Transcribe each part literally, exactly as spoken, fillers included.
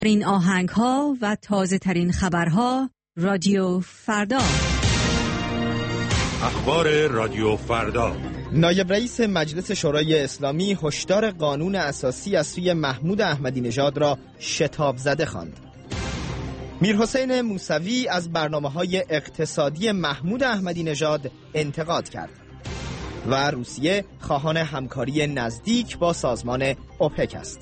این آهنگ ها و تازه ترین خبرها رادیو فردا. اخبار رادیو فردا. نایب رئیس مجلس شورای اسلامی هشدار قانون اساسی از سوی محمود احمدی نژاد را شتاب زده خواند. میرحسین موسوی از برنامه‌های اقتصادی محمود احمدی نژاد انتقاد کرد و روسیه خواهان همکاری نزدیک با سازمان اوپک است.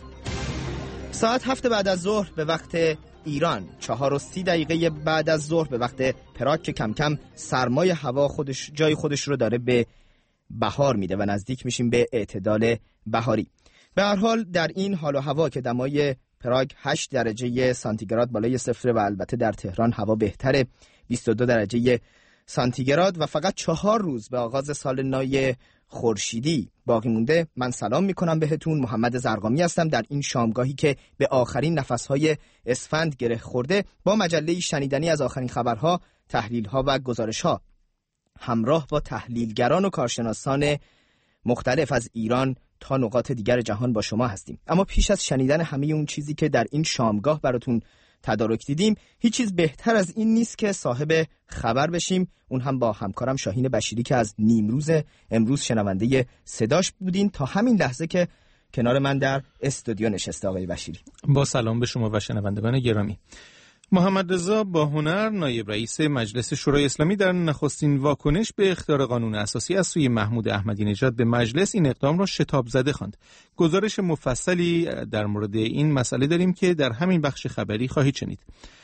ساعت هفت بعد از ظهر به وقت ایران، چهار و سی دقیقه بعد از ظهر به وقت پراگ که کم کم سرمای هوا خودش جای خودش رو داره به بهار میده و نزدیک میشیم به اعتدال بهاری. به هر حال در این حال و هوا که دمای پراگ هشت درجه سانتیگراد بالای صفر و البته در تهران هوا بهتره بیست و دو درجه سانتیگراد و فقط چهار روز به آغاز سال نو خورشیدی باقی مونده، من سلام میکنم بهتون. محمد زرقامی هستم در این شامگاهی که به آخرین نفسهای اسفند گره خورده با مجله شنیدنی از آخرین خبرها، تحلیلها و گزارشها همراه با تحلیلگران و کارشناسان مختلف از ایران تا نقاط دیگر جهان با شما هستیم. اما پیش از شنیدن همه اون چیزی که در این شامگاه براتون تدارک دیدیم، هیچ چیز بهتر از این نیست که صاحب خبر بشیم، اون هم با همکارم شاهین بشیری که از نیمروز امروز شنونده صداش بودین تا همین لحظه که کنار من در استودیو نشسته. آقای بشیری، با سلام به شما و شنوندگان گرامی. محمد رضا باهنر نایب رئیس مجلس شورای اسلامی در نخستین واکنش به اخطار قانون اساسی از سوی محمود احمدی نژاد به مجلس این اقدام را شتاب زده خواند. گزارش مفصلی در مورد این مسئله داریم که در همین بخش خبری خواهید شنید.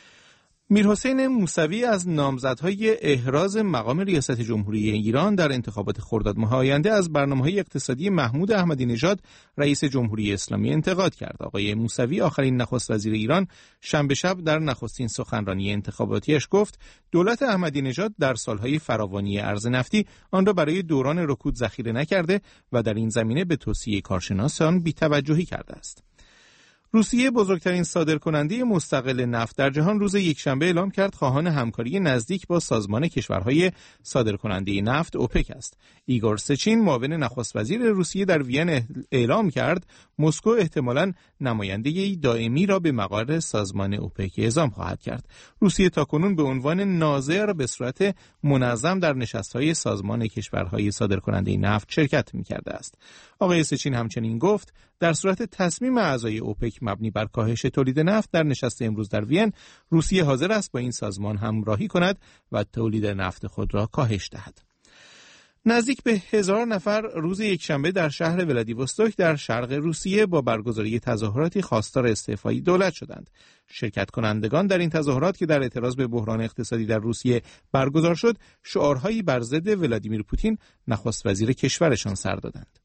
میرحسین موسوی از نامزدهای احراز مقام ریاست جمهوری ایران در انتخابات خرداد ماه آینده از برنامه‌های اقتصادی محمود احمدی نژاد رئیس جمهوری اسلامی انتقاد کرد. آقای موسوی آخرین نخست وزیر ایران شنبه شب در نخستین سخنرانی انتخاباتیش گفت دولت احمدی نژاد در سالهای فراوانی ارز نفتی آن را برای دوران رکود ذخیره نکرده و در این زمینه به توصیه کارشناسان بی‌توجهی کرده است. روسیه بزرگترین صادرکننده مستقل نفت در جهان روز یکشنبه اعلام کرد خواهان همکاری نزدیک با سازمان کشورهای صادرکننده نفت اوپک است. ایگور سچین معاون نخست وزیر روسیه در وین اعلام کرد مسکو احتمالاً نماینده دائمی را به مقر سازمان اوپک اعزام خواهد کرد. روسیه تاکنون به عنوان ناظر به صورت منظم در نشست‌های سازمان کشورهای صادرکننده نفت شرکت می‌کرده است. آقای سچین همچنین گفت در صورت تصمیم اعضای اوپک مبنی بر کاهش تولید نفت در نشست امروز در وین، روسیه حاضر است با این سازمان همراهی کند و تولید نفت خود را کاهش دهد. نزدیک به هزار نفر روز یکشنبه در شهر ولادیوستوک در شرق روسیه با برگزاری تظاهراتی خواستار استعفای دولت شدند. شرکت کنندگان در این تظاهرات که در اعتراض به بحران اقتصادی در روسیه برگزار شد، شعارهایی بر ضد ولادیمیر پوتین نخست وزیر کشورشان سر دادند.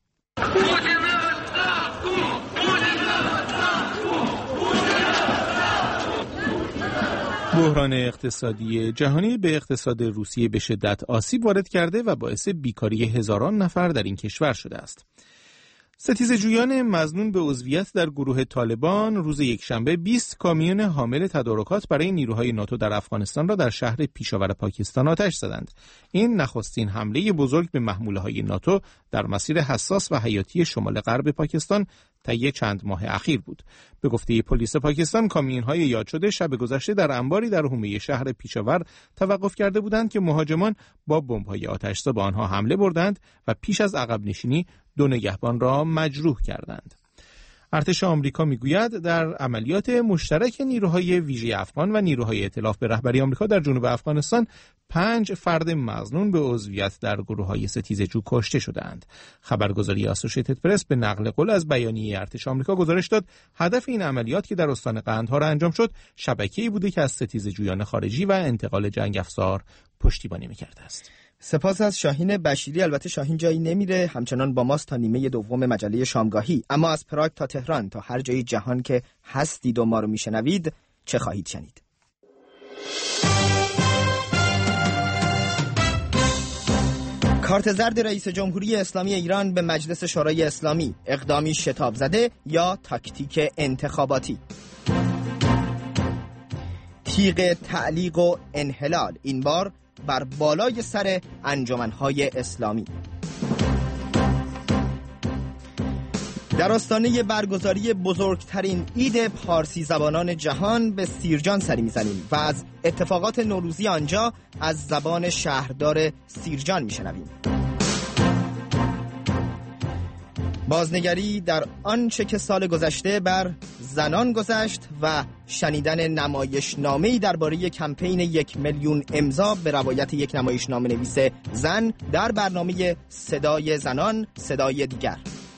بحران اقتصادی جهانی به اقتصاد روسیه به شدت آسیب وارد کرده و باعث بیکاری هزاران نفر در این کشور شده است. ستیزجویان مظنون به عضویت در گروه طالبان روز یکشنبه بیست کامیون حامل تدارکات برای نیروهای ناتو در افغانستان را در شهر پیشاور پاکستان آتش زدند. این نخستین حمله بزرگ به محموله‌های ناتو در مسیر حساس و حیاتی شمال غرب پاکستان طی چند ماه اخیر بود. به گفته پلیس پاکستان، کامیون‌های یاد شده شب گذشته در انباری در حومه شهر پیشاور توقف کرده بودند که مهاجمان با بمب‌های آتش‌زا به آنها حمله بردند و پیش از عقب نشینی دو نگهبان را مجروح کردند. ارتش آمریکا میگوید در عملیات مشترک نیروهای ویژه افغان و نیروهای ائتلاف به رهبری آمریکا در جنوب افغانستان پنج فرد مظنون به عضویت در گروه‌های ستیزجو کشته شدند. خبرگزاری اسوسییتد پرس به نقل قول از بیانیه ارتش آمریکا گزارش داد هدف این عملیات که در استان قندهار انجام شد شبکه‌ای بوده که از ستیزجویان خارجی و انتقال جنگ افزار پشتیبانی می‌کرده است. سپاس از شاهین بشیری. البته شاهین جایی نمیره، همچنان با ماست تا نیمه دوم مجله شامگاهی. اما از پراگ تا تهران تا هر جای جهان که هستید و ما رو میشنوید چه خواهید شنید؟ کارت زرد رئیس جمهوری اسلامی ایران به مجلس شورای اسلامی، اقدامی شتاب زده یا تاکتیک انتخاباتی؟ تیغ تعلیق و انحلال این بار بر بالای سر انجمن‌های اسلامی. در آستانه برگزاری بزرگترین عید پارسی زبانان جهان به سیرجان سری میزنیم و از اتفاقات نوروزی آنجا از زبان شهردار سیرجان میشنویم. بازنگری در آنچه که سال گذشته بر زنان گذشت و شنیدن نمایشنامه‌ای درباره کمپین یک میلیون امضا به روایت یک نمایشنامه نویس زن در برنامه صدای زنان، صدای دیگر.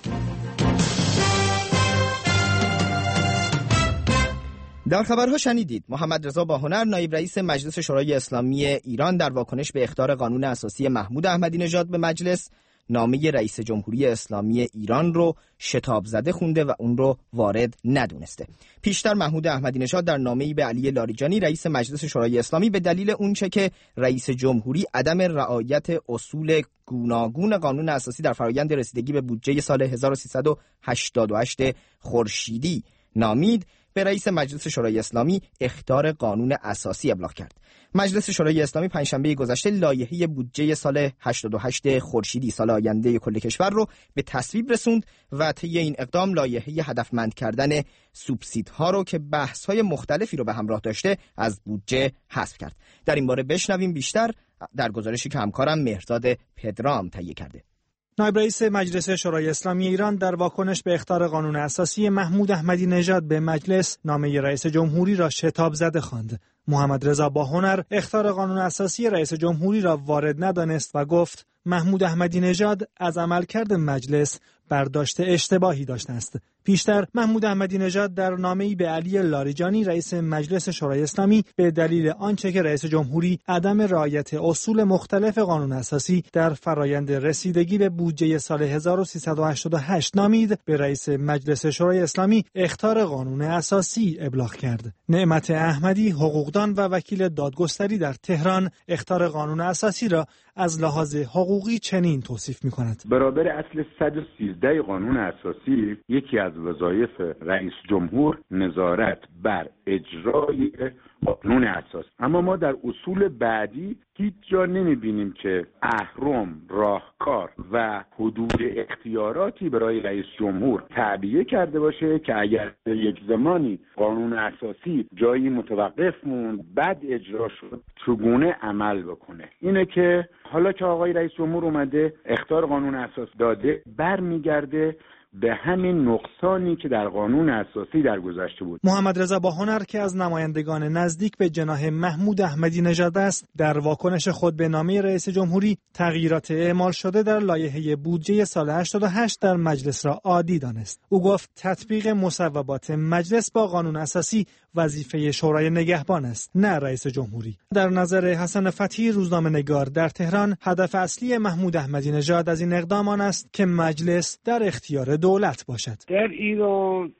در خبرها شنیدید محمد رضا باهنر نایب رئیس مجلس شورای اسلامی ایران در واکنش به اخطار قانون اساسی محمود احمدی نژاد به مجلس نامه رئیس جمهوری اسلامی ایران رو شتاب زده خونده و اون رو وارد ندونسته. پیشتر محمود احمدی نژاد در نامه‌ای به علی لاریجانی رئیس مجلس شورای اسلامی به دلیل اونچه که رئیس جمهوری عدم رعایت اصول گوناگون قانون اساسی در فرآیند رسیدگی به بودجه سال هزار و سیصد و هشتاد و هشت خورشیدی نامید، به رئیس مجلس شورای اسلامی اخطار قانون اساسی ابلاغ کرد. مجلس شورای اسلامی پنجشنبه گذشته لایحه بودجه سال هشتاد و هشت خورشیدی سال آینده کل کشور رو به تصویب رسوند و طی این اقدام لایحه هدفمند کردن سوبسیدها رو که بحث‌های مختلفی رو به همراه داشته از بودجه حذف کرد. در این باره بشنویم بیشتر در گزارشی که همکارم مهرداد پدرام تهیه کرده. نایب رئیس مجلس شورای اسلامی ایران در واکنش به اخطار قانون اساسی محمود احمدی نژاد به مجلس نامه رئیس جمهوری را شتاب زده خواند. محمد رضا باهنر اخطار قانون اساسی رئیس جمهوری را وارد ندانست و گفت محمود احمدی نژاد از عملکرد مجلس برداشت اشتباهی داشته است. پیشتر محمود احمدی نژاد در نامه‌ای به علی لاریجانی رئیس مجلس شورای اسلامی به دلیل آنچه که رئیس جمهوری عدم رعایت اصول مختلف قانون اساسی در فرایند رسیدگی به بودجه سال هزار و سیصد و هشتاد و هشت نامید، به رئیس مجلس شورای اسلامی اخطار قانون اساسی ابلاغ کرد. نعمت احمدی حقوقدان و وکیل دادگستری در تهران اخطار قانون اساسی را از لحاظ حقوقی چنین توصیف می‌کند: برابر اصل صد و سیزده قانون اساسی یکی از وظایف رئیس جمهور نظارت بر اجرای قانون اساسی، اما ما در اصول بعدی هیچ جا نمی‌بینیم که اهرم، راهکار و حدود اختیاراتی برای رئیس جمهور تعبیه کرده باشه که اگر یک زمانی قانون اساسی جایی متوقف موند بعد اجرا شد چگونه عمل بکنه. اینه که حالا که آقای رئیس جمهور اومده اخطار قانون اساسی داده، برمیگرده به همین نقصانی که در قانون اساسی در گذشته بود. محمد رضا باهنر که از نمایندگان نزدیک به جناح محمود احمدی نژاد است، در واکنش خود به نامه رئیس جمهوری تغییرات اعمال شده در لایحه بودجه سال هشتاد و هشت در مجلس را عادی دانست. او گفت تطبیق مصوبات مجلس با قانون اساسی وظیفه شورای نگهبان است، نه رئیس جمهوری. در نظر حسن فتحی روزنامه‌نگار در تهران، هدف اصلی محمود احمدی نژاد از این اقدام آن است که مجلس در اختیار دولت باشد. در ایران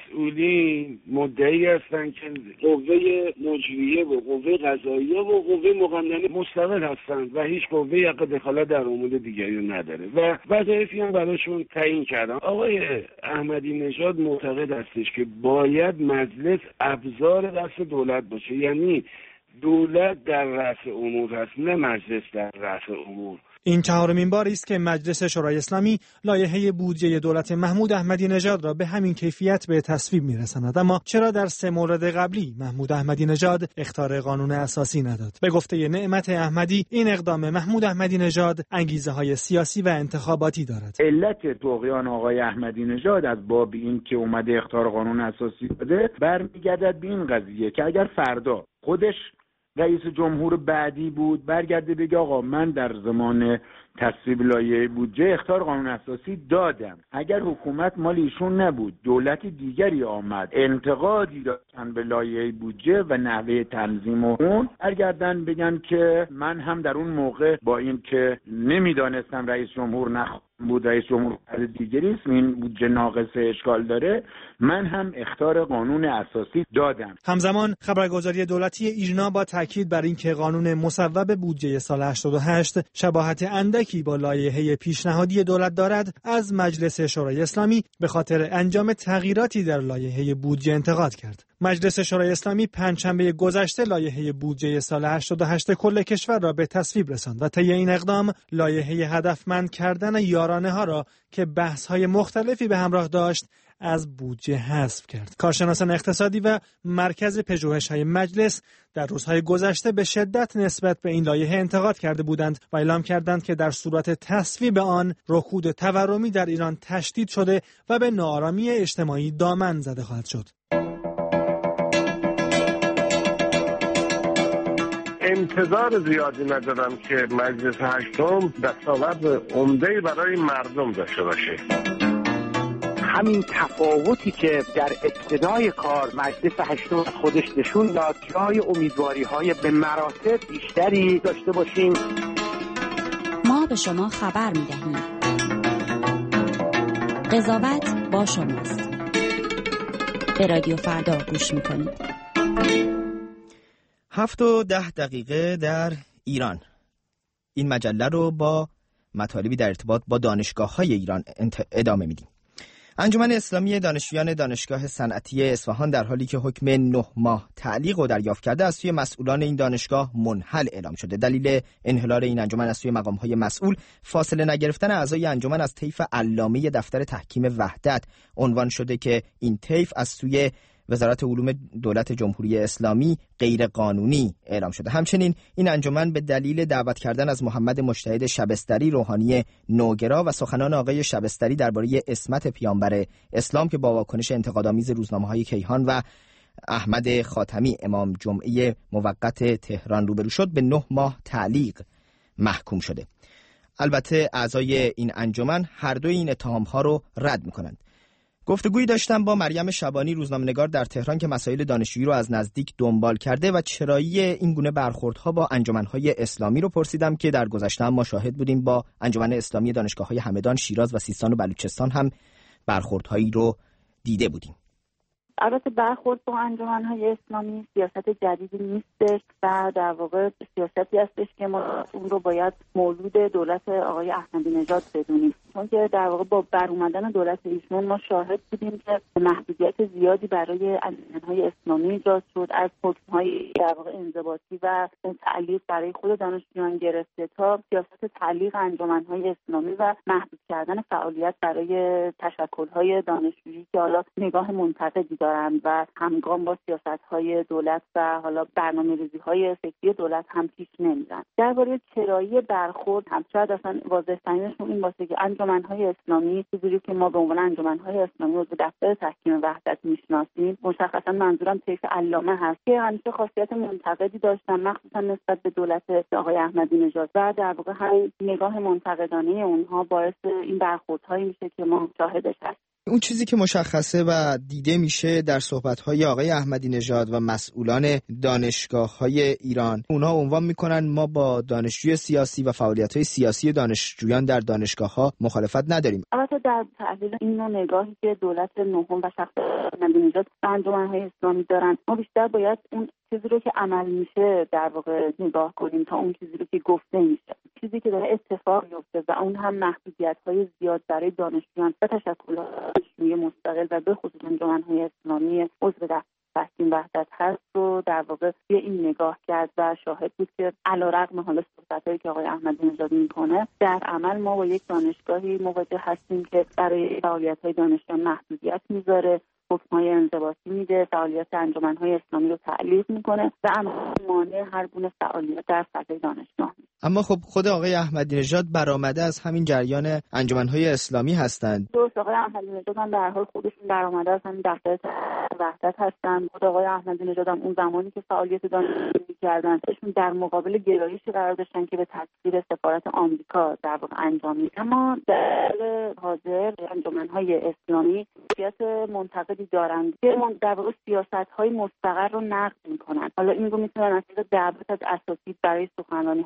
مسئولین مدعی هستند که قوه مجریه و قوه قضاییه و قوه مقننه مستقل هستند و هیچ قوه حق دخالت در امور دیگری نداره و وظایفی هم براشون تعیین کردن. آقای احمدی نژاد معتقد هستش که باید مجلس ابزار دست دولت باشه، یعنی دولت در رأس امور هست نه مجلس در رأس امور. این چهارمین باری است که مجلس شورای اسلامی لایحه بودجه دولت محمود احمدی نژاد را به همین کیفیت به تصویب می‌رساند. اما چرا در سه مورد قبلی محمود احمدی نژاد اخطار قانون اساسی نداد؟ به گفته نعمت احمدی، این اقدام محمود احمدی نژاد انگیزه‌های سیاسی و انتخاباتی دارد. علت طغیان آقای احمدی نژاد از باب این که اومده اخطار قانون اساسی بده برمیگردد به این قضیه که اگر فردا خودش رئیس جمهور بعدی بود برگرده بگه آقا من در زمان تصویب لایحه بودجه اخطار قانون اساسی دادم، اگر حکومت مال ایشون نبود دولت دیگری آمد انتقادی داشتن به لایحه بودجه و نحوه تنظیم اون، برگردن بگن که من هم در اون موقع با این که نمیدانستم رئیس جمهور نخ بود رئیس جمهور دیگری است این بودجه ناقص اشکال داره، من هم اخطار قانون اساسی دادم. همزمان خبرگزاری دولتی ایرنا با تاکید بر اینکه قانون مصوب بودجه سال هشتاد و هشت شباهت اندکی مشترکی با لایحه پیشنهادی دولت دارد، از مجلس شورای اسلامی به خاطر انجام تغییراتی در لایحه بودجه انتقاد کرد. مجلس شورای اسلامی پنجشنبه گذشته لایحه بودجه سال هشتاد و هشت کل کشور را به تصویب رساند و طی این اقدام لایحه هدفمند کردن یارانه ها را که بحث های مختلفی به همراه داشت از بودجه حذف کرد. کارشناسان اقتصادی و مرکز پژوهش‌های مجلس در روزهای گذشته به شدت نسبت به این لایحه انتقاد کرده بودند و اعلام کردند که در صورت تصویب آن رکود تورمی در ایران تشدید شده و به ناآرامی اجتماعی دامن زده خواهد شد. انتظار زیادی ندارم که مجلس هشتم دستاورد عمده‌ای برای مردم داشته باشه. همین تفاوتی که در ابتدای کار مجلس هشتم خودش نشون داد، جای امیدواری‌های به مراتب بیشتری داشته باشیم. ما به شما خبر می‌دهیم. قضاوت با شماست. به رادیو فردا گوش می‌کنید. هفت و ده دقیقه در ایران. این مجله رو با مطالبی در ارتباط با دانشگاه‌های ایران ادامه میدیم. انجمن اسلامی دانشجویان دانشگاه صنعتی اصفهان در حالی که حکم نه ماه تعلیق رو دریافت کرده از سوی مسئولان این دانشگاه منحل اعلام شده. دلیل انحلال این انجمن از سوی مقام‌های مسئول فاصله نگرفتن اعضای انجمن از طیف علامه دفتر تحکیم وحدت عنوان شده که این طیف از سوی وزارت علوم دولت جمهوری اسلامی غیر قانونی اعلام شده. همچنین این انجمن به دلیل دعوت کردن از محمد مجتهد شبستری روحانی نوگرا و سخنان آقای شبستری درباره عصمت پیامبر اسلام که با واکنش انتقادآمیز روزنامه‌های کیهان و احمد خاتمی امام جمعه موقت تهران روبرو شد به نه ماه تعلیق محکوم شده. البته اعضای این انجمن هر دوی این اتهام‌ها رو رد می‌کنند. گفتگویی داشتم با مریم شبانی روزنامه‌نگار در تهران که مسائل دانشجویی رو از نزدیک دنبال کرده و چرایی این گونه برخوردها با انجمن‌های اسلامی رو پرسیدم که در گذشته هم ما شاهد بودیم با انجمن اسلامی دانشگاه‌های همدان، شیراز و سیستان و بلوچستان هم برخوردهایی رو دیده بودیم. البته برخورد با انجمن‌های اسلامی سیاست جدیدی نیستش و در واقع سیاستی هستش که ما اون رو باید مولود دولت آقای احمدی نژاد بدونیم، چون که در واقع با برومدن دولت ایشون ما شاهد بودیم که محدودیت زیادی برای انجمن‌های اسلامی ایجاد شد، از حکم‌های در واقع انضباطی و تعلیق برای خود دانشجویان گرفته تا سیاست تعلیق انجمن‌های اسلامی و محدود کردن فعالیت برای تشکل‌های دانشجویی که حالا نگاه منتقدی دارند و همگام با سیاست‌های دولت و حالا برنامه‌ریزی‌های فکری دولت هم پیش نمیرن. درباره چرایی برخورد هم شاید اصلا واضح‌ترینشون این باشه که انجمن‌های اسلامی چیزی که ما به عنوان انجمن‌های اسلامی رو به دفتر تحکیم وحدت میشناسیم، مشخصا منظورم طیف علامه هست که همیشه خاصیت منتقدی داشتن مخصوصا نسبت به دولت آقای احمدی نژاد و در واقع همین نگاه منتقدانه اونها باعث این برخوردهایی میشه که ما شاهدش هستیم. اون چیزی که مشخصه و دیده میشه در صحبت‌های آقای احمدی نژاد و مسئولان دانشگاه‌های ایران، اونها عنوان میکنن ما با دانشجوی سیاسی و فعالیت‌های سیاسی دانشجویان در دانشگاه‌ها مخالفت نداریم. البته در تحلیل این نوع نگاهی که دولت نهم و شخص احمدی نژاد به انجمن‌های اسلامی دارن، ما بیشتر باید اون چیزی رو که عمل میشه در واقع نگاه کنیم تا اون چیزی رو که گفته میشه. چیزی که داره اتفاق میفته و اون هم محدودیت‌های زیاد برای دانشجویان و تشکلات دانشجویی مستقل و به خصوص انجمن‌های اسلامی عضو دفتر تحکیم وحدت هست رو در واقع به این نگاه کرد و شاهد بود که علیرغم حالا صحبتایی که آقای احمدی نژاد میکنه، در عمل ما با یک دانشگاهی مواجه هستیم که برای فعالیت‌های دانشجویان محدودیت میذاره، حکم‌های انضباطی میده، فعالیت انجمن‌های اسلامی رو تعلیق میکنه و اما مانع هر گونه فعالیت در فضای دانشگاه. اما خب خود آقای احمدی نژاد برآمده از همین جریان انجمن‌های اسلامی هستند. درست، آقای احمدی نژاد هم در حال خودشون برآمده از همین دفتر وحدت هستند. خود آقای احمدی نژاد هم اون زمانی که فعالیت دانشجویی می‌کردن، ایشون در مقابل گرایشی قرار داشتن که به تسخیر سفارت آمریکا در واقع انجام می‌دن. اما در حال حاضر انجمن‌های اسلامی سیاست منتقدی دارند که در واقع سیاست‌های مستقر رو نقد می‌کنن. حالا این رو می‌تونن از طریق دعوت از اساتید برای سخنرانی‌های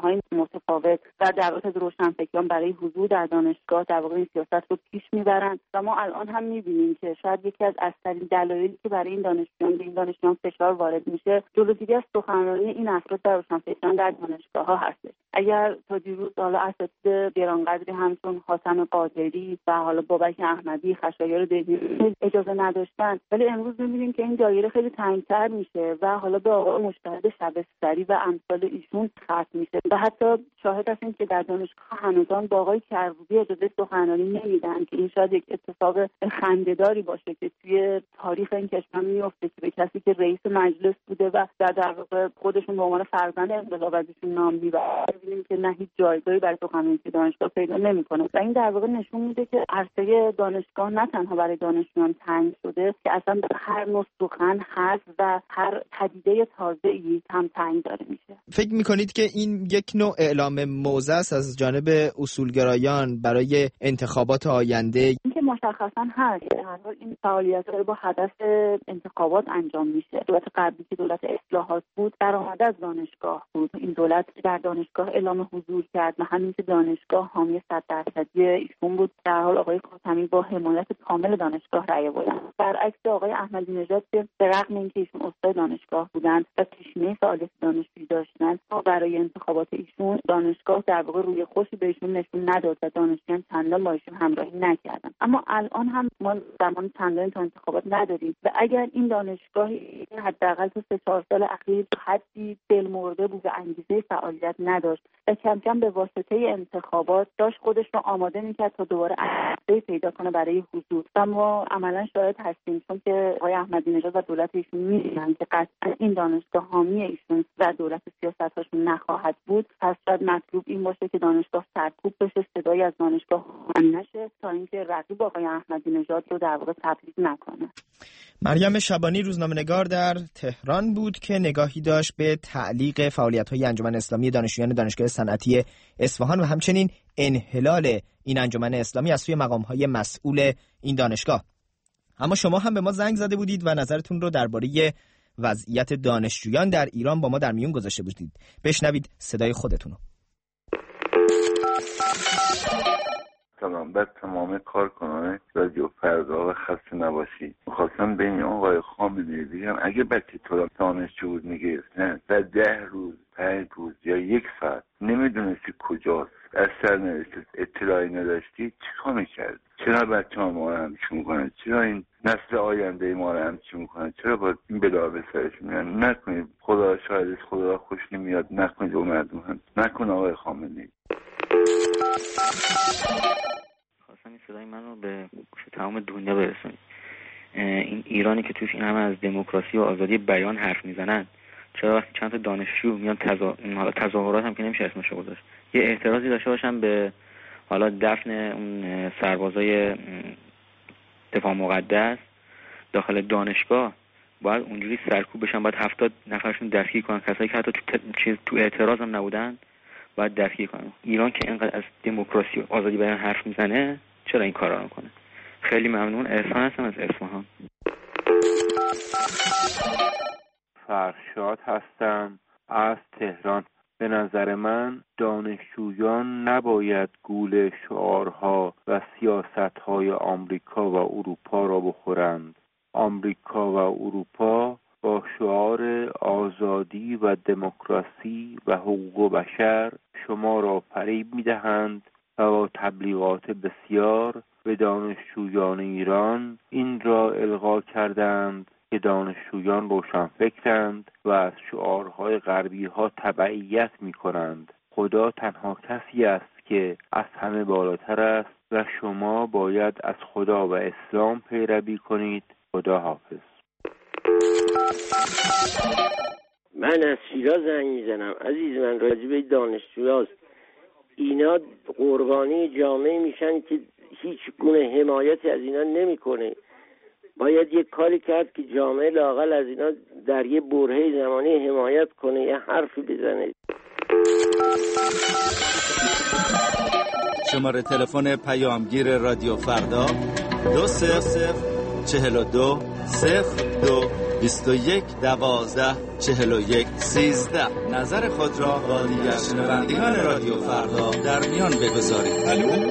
متفاوت و در واقع روشنفکران برای حضور در دانشگاه در واقع این سیاست رو پیش میبرن و ما الان هم میبینیم که شاید یکی از اصلی دلایلی که برای این دانشجویان به این دانشجویان فشار وارد میشه جلوگیری از سخنرانی این افراد در روشنفکران در دانشگاه ها هستش. اگر تا دیروز حالا اساتید گرانقدری همچون حاتم قادری و حالا بابک احمدی، خشایار دهلوی اجازه نداشتن، ولی امروز می‌بینیم که این دایره خیلی تنگ‌تر میشه و حالا به آقای مجتهد شبستری و امثال ایشون ختم میشه و حتی شاهد هستیم که در دانشگاه هنوزان با آقای کروبی اجازه سخنرانی نمیدن که این شاید یک اتفاق خنده‌داری باشه که توی تاریخ این کشور میفته که به کسی که رئیس مجلس بوده و در در واقع خودشون به عنوان فرزند انقلاب ازشون نام میبرن، می‌بینیم که نه هیچ جایگاهی برای سخنرانی که دانشگاه پیدا نمی‌کنه و این در واقع نشون میده که عرصه دانشگاه نه تنها برای دانشجویان تنگ شده که اصلا هر نوع سخن هست و هر پدیده تازه‌ای هم تنگ داره میشه. فکر میکنید که این یک نوع اعلام موضع است از جانب اصولگرایان برای انتخابات آینده؟ این که مشخصا هست، هر این فعالیت‌ها با هدف انتخابات انجام میشه. دولت قبلی که دولت اصلاحات بود درآمد از دانشگاه بود. این دولت در دانشگاه اعلام حضور کرد و همین که دانشگاه حامی صد درصدی ایشون بود. در حال آقای خاتمی با حمایت کامل دانشگاه رأی آوردن. برعکس آقای احمدی نژاد که به رغم اینکه ایشون استاد دانشگاه بودند و پیشینه فعالیت دانشجویی داشتند، برای انتخابات ایشون دانشگاه در واقع روی خوشی بهشون نشون نداد و دانشجویان چندان با ایشون همراهی نکردن. اما الان هم ما زمان چندان تا انتخابات نداریم و اگر این دانشگاه حداقل تو سه چهار سال اخیر حدی دل مرده بود و انگیزه فعالیت نداشت و کم کم به واسطه انتخابات داشت خودش رو آماده میکرد تا دوباره انگیزه پیدا کنه برای حضور و ما عملا شاهد هستیم، چون که آقای احمدی نژاد و دولت ایشون میدونن که قطعا این دانشگاه حامی ایشون و دولت سیاست‌هاشون نخواهد بود. پس شاید مطلوب این باشه که دانشگاه سرکوب بشه، صدایی از دانشگاه خاموش نشه تا اینکه رقیب آقای احمدی نژاد رو در واقع تبعید نکنه. مریم شبانی روزنامه‌نگار در تهران بود که نگاهی داشت به تعلیق فعالیت‌های انجمن اسلامی دانشجویان دانشگاه صنعتی اصفهان و همچنین انحلال این انجمن اسلامی از سوی مقام‌های مسئول این دانشگاه. اما شما هم به ما زنگ زده بودید و نظرتون رو درباره وضعیت دانشجویان در ایران با ما در میون گذاشته بودید. بشنوید صدای خودتون رو. سلام بر تمام کارکنان رادیو فردا و خسته نباشید. می‌خواستم ببینم آقای خامنه‌ای بگم اگه بچه تو دانشجو بود میگرفتن در ده روز پنج روز یا یک ساعت نمیدونستی کجاست، از سرنوشت اطلاعی نداشتی، چیکار میکرد؟ چرا بچه ها ما رو همچی میکنن؟ چرا این نسل آینده ما رو همچی میکنن؟ چرا باید این بلا به سرش میرن؟ نکنید، خدا شاهدش، خدا خوش نمیاد، نکنید و مردم هم نکن. آقای خامنه‌ای خواستم این صدای من رو به گوش تمام دنیا برسونید. این ایرانی که توش این همه از دموکراسی و آزادی بیان حرف میزنن، چرا وقتی چند تا دانشجو میان تظا... حالا تظاهرات هم که نمیشه اسمش رو گذاشت، یه اعتراضی داشته باشن به حالا دفن اون سربازای دفاع مقدس داخل دانشگاه، باید اونجوری سرکوب بشن، باید هفتاد نفرشون دستگیر کنن، کسایی که حتی تو چیز تو اعتراض هم نبودن باید دستگیر کنن. ایران که اینقدر از دموکراسی و آزادی بیان حرف میزنه چرا این کارا رو کنه؟ خیلی ممنون. احسان هستم از اصفهان. فرشاد هستم از تهران. به نظر من دانشجویان نباید گول شعارها و سیاستهای آمریکا و اروپا را بخورند. آمریکا و اروپا با شعار آزادی و دموکراسی و حقوق بشر شما را فریب می‌دهند و با تبلیغات بسیار به دانشجویان ایران این را القا کردند که دانشجویان روشنفکرند و از شعارهای غربی ها تبعیت می کنند. خدا تنها کسی است که از همه بالاتر است و شما باید از خدا و اسلام پیروی کنید. خدا حافظ. من از شیراز زنگ میزنم. عزیز من، راجع به دانشجویاست. اینا قربانی جامعه میشن که هیچ گونه حمایتی از اینا نمیکنه. باید یک کاری کرد که جامعه لااقل از اینا در یه برهه زمانی حمایت کنه، یه حرفی بزنه. شماره تلفن پیامگیر رادیو فردا دو صفر صفر چهل و دو صفر دو بیست و یک دوازده چهل و یک سیزده. نظر خود را با دیگر شنوندگان رادیو فردا در میان بگذارید. الو.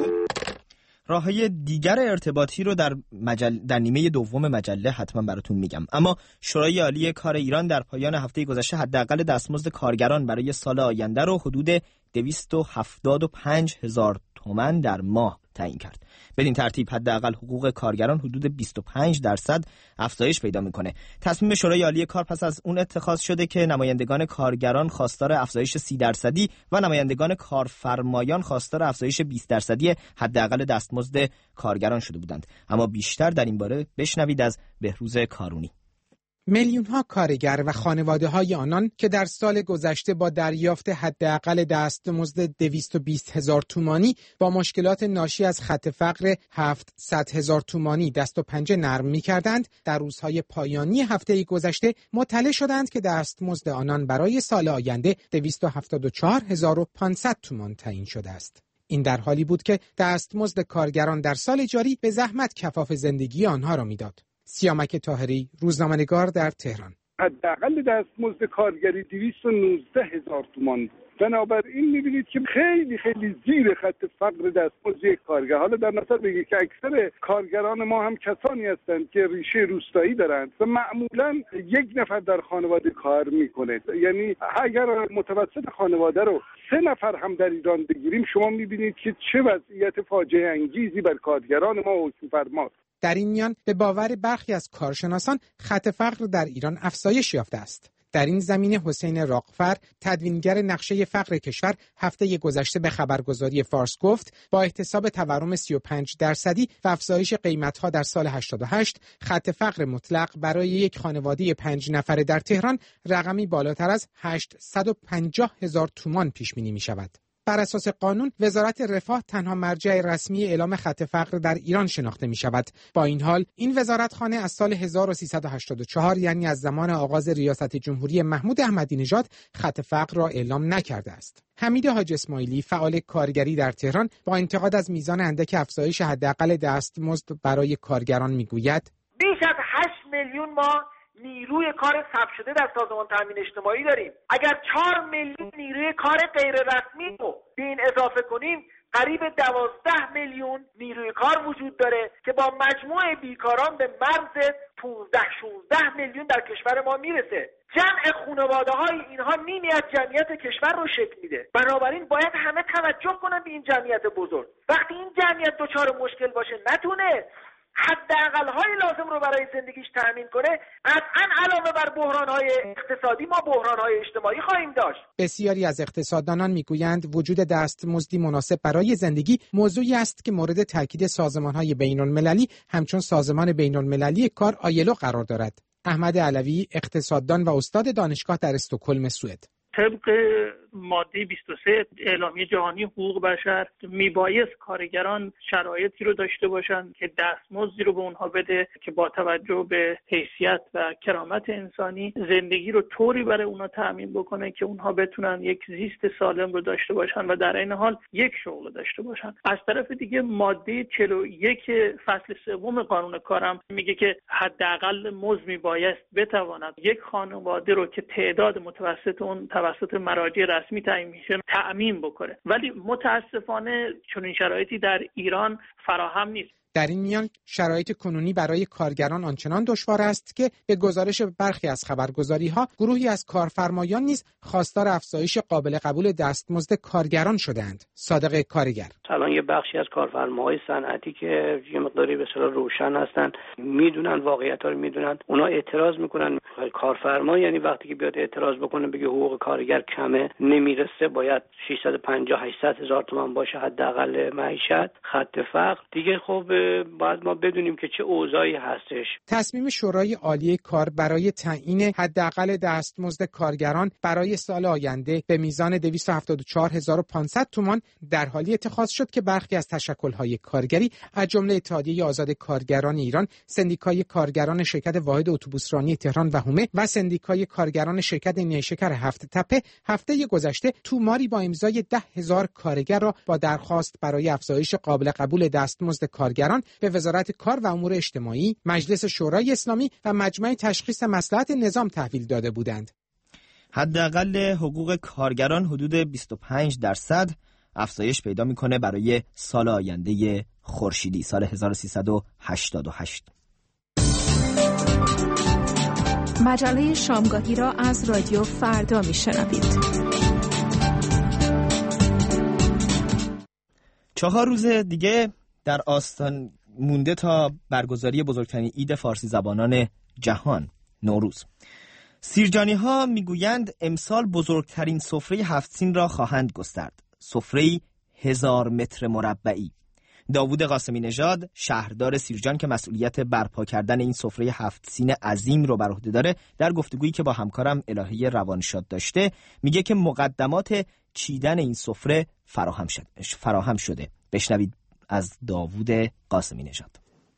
راههای دیگر ارتباطی رو در مجل... در نیمه دوم مجله حتما براتون میگم. اما شورای عالی کار ایران در پایان هفته گذشته حداقل دستمزد کارگران برای سال آینده رو حدود دویست و هفتاد و پنج هزار تومان در ماه تعیین کرد. بدین ترتیب حداقل حقوق کارگران حدود بیست و پنج درصد افزایش پیدا میکنه. تصمیم شورای عالی کار پس از اون اتخاذ شده که نمایندگان کارگران خواستار افزایش سی درصدی و نمایندگان کارفرمایان خواستار افزایش بیست درصدی حداقل دستمزد کارگران شده بودند. اما بیشتر در این باره بشنوید از بهروز کارونی. میلیون‌ها کارگر و خانواده‌های آنان که در سال گذشته با دریافت حداقل دستمزد دویست و بیست هزار تومانی با مشکلات ناشی از خط فقر هفتصد هزار تومانی دست و پنجه نرم می‌کردند، در روزهای پایانی هفته گذشته مطلع شدند که دستمزد آنان برای سال آینده دویست و هفتاد و چهار هزار و پانصد تومان تعیین شده است. این در حالی بود که دستمزد کارگران در سال جاری به زحمت کفاف زندگی آنها را می‌داد. سیامک طاهری، روزنامه‌نگار در تهران. حداقل دستمزد کارگری دویست و نوزده هزار تومان. بنابراین می‌بینید که خیلی خیلی زیر خط فقر دستمزد یک کارگر. حالا در نظر بگیرید که اکثر کارگران ما هم کسانی هستند که ریشه روستایی دارند و معمولاً یک نفر در خانواده کار می‌کنه. یعنی اگر متوسط خانواده رو سه نفر هم در ایران بگیریم، شما می‌بینید که چه وضعیت فاجعه انگیزی بر کارگران ما حکم فرماست. در این میان به باور برخی از کارشناسان خط فقر در ایران افزایش یافته است. در این زمینه حسین راقفر، تدوینگر نقشه فقر کشور، هفته گذشته به خبرگزاری فارس گفت با احتساب تورم سی و پنج درصدی و افزایش قیمت‌ها در سال هشتاد و هشت، خط فقر مطلق برای یک خانواده پنج نفره در تهران رقمی بالاتر از هشتصد و پنجاه هزار تومان پیش بینی می‌شود. بر اساس قانون، وزارت رفاه تنها مرجع رسمی اعلام خط فقر در ایران شناخته می شود. با این حال، این وزارتخانه از سال هزار و سیصد و هشتاد و چهار، یعنی از زمان آغاز ریاست جمهوری محمود احمدی نژاد، خط فقر را اعلام نکرده است. حمید حاج اسماعیلی، فعال کارگری در تهران، با انتقاد از میزان اندک افزایش حداقل دستمزد برای کارگران میگوید: بیش از هشت میلیون ما نیروی کار ثبت شده در سازمان تامین اجتماعی داریم. اگر چهار میلیون نیروی کار غیر رسمی رو به این اضافه کنیم، قریب دوازده میلیون نیروی کار وجود داره که با مجموع بیکاران به مرز پانزده شانزده میلیون در کشور ما میرسه. جمع خانواده های اینها نیمی از جمعیت کشور رو شکل میده. بنابراین باید همه توجه کنن به این جمعیت بزرگ. وقتی این جمعیت دچار مشکل باشه، نتونه حداقل های لازم رو برای زندگیش تأمین کنه، قطعاً علاوه بر بحران های اقتصادی ما بحران های اجتماعی خواهیم داشت. بسیاری از اقتصاددانان میگویند وجود دستمزدی مناسب برای زندگی موضوعی است که مورد تاکید سازمان های بین المللی همچون سازمان بین المللی کار آیلو قرار دارد. احمد علوی، اقتصاددان و استاد دانشگاه در استکهلم، سوئد: طبق ماده بیست و سه اعلامیه جهانی حقوق بشر میبایست کارگران شرایطی رو داشته باشند که دستمزدی رو به اونها بده که با توجه به حیثیت و کرامت انسانی زندگی رو طوری برای اونها تأمین بکنه که اونها بتونن یک زیست سالم رو داشته باشن و در این حال یک شغل داشته باشن. از طرف دیگه ماده چهل و یک فصل سوم قانون کارم میگه که حداقل مزد میبایست بتواند یک خانواده رو که تعداد متوسط اون توسط مراجع رسمی تعیین میشه تأمین بکنه، ولی متاسفانه چنین شرایطی در ایران فراهم نیست. در این میان شرایط کنونی برای کارگران آنچنان دشوار است که به گزارش برخی از خبرگزاری‌ها گروهی از کارفرمایان نیز خواستار افزایش قابل قبول دستمزد کارگران شدند. صادق کارگر: الان یه بخشی از کارفرماهای صنعتی که یه مقداری به اصطلاح روشن هستن، میدونن واقعیت‌ها رو میدونن، اونا اعتراض میکنن. کارفرما یعنی وقتی که بیاد اعتراض بکنه بگه حقوق کارگر کمه، نمیرسه، باید ششصد و پنجاه هشتصد هزار تومان باشه حداقل معیشت، خط فقر دیگه. خب باید ما بدونیم که چه اوضاعی هستش. تصمیم شورای عالی کار برای تعیین حداقل دستمزد کارگران برای سال آینده به میزان دویست و هفتاد و چهار هزار و پانصد تومان در حالی اتخاذ شد که برخی از تشکل‌های کارگری از جمله اتحادیه آزاد کارگران ایران، سندیکای کارگران شرکت واحد اتوبوسرانی تهران و هومه و سندیکای کارگران شرکت نیشکر هفت تپه هفته گذشته توماری با امضای ده هزار کارگر را با درخواست برای افزایش قابل قبول دستمزد کارگر کارگران به وزارت کار و امور اجتماعی، مجلس شورای اسلامی و مجمع تشخیص مصلحت نظام تحویل داده بودند. حداقل حقوق کارگران حدود بیست و پنج درصد افزایش پیدا میکنه برای سال آینده خورشیدی، سال هزار و سیصد و هشتاد و هشت. مجله شامگاهی را از رادیو فردا میشنوید. چهار روز دیگه در آستان مونده تا برگزاری بزرگترین عید فارسی زبانان جهان، نوروز. سیرجانی ها میگویند امسال بزرگترین سفره هفت سین را خواهند گسترد، سفره هزار متر مربعی. داوود قاسمی نژاد، شهردار سیرجان که مسئولیت برپا کردن این سفره هفت سین عظیم رو بر عهده داره، در گفتگویی که با همکارم الهه روانشاد داشته میگه که مقدمات چیدن این سفره فراهم شد فراهم شده. بشنوید از داوود قاسمی نژاد.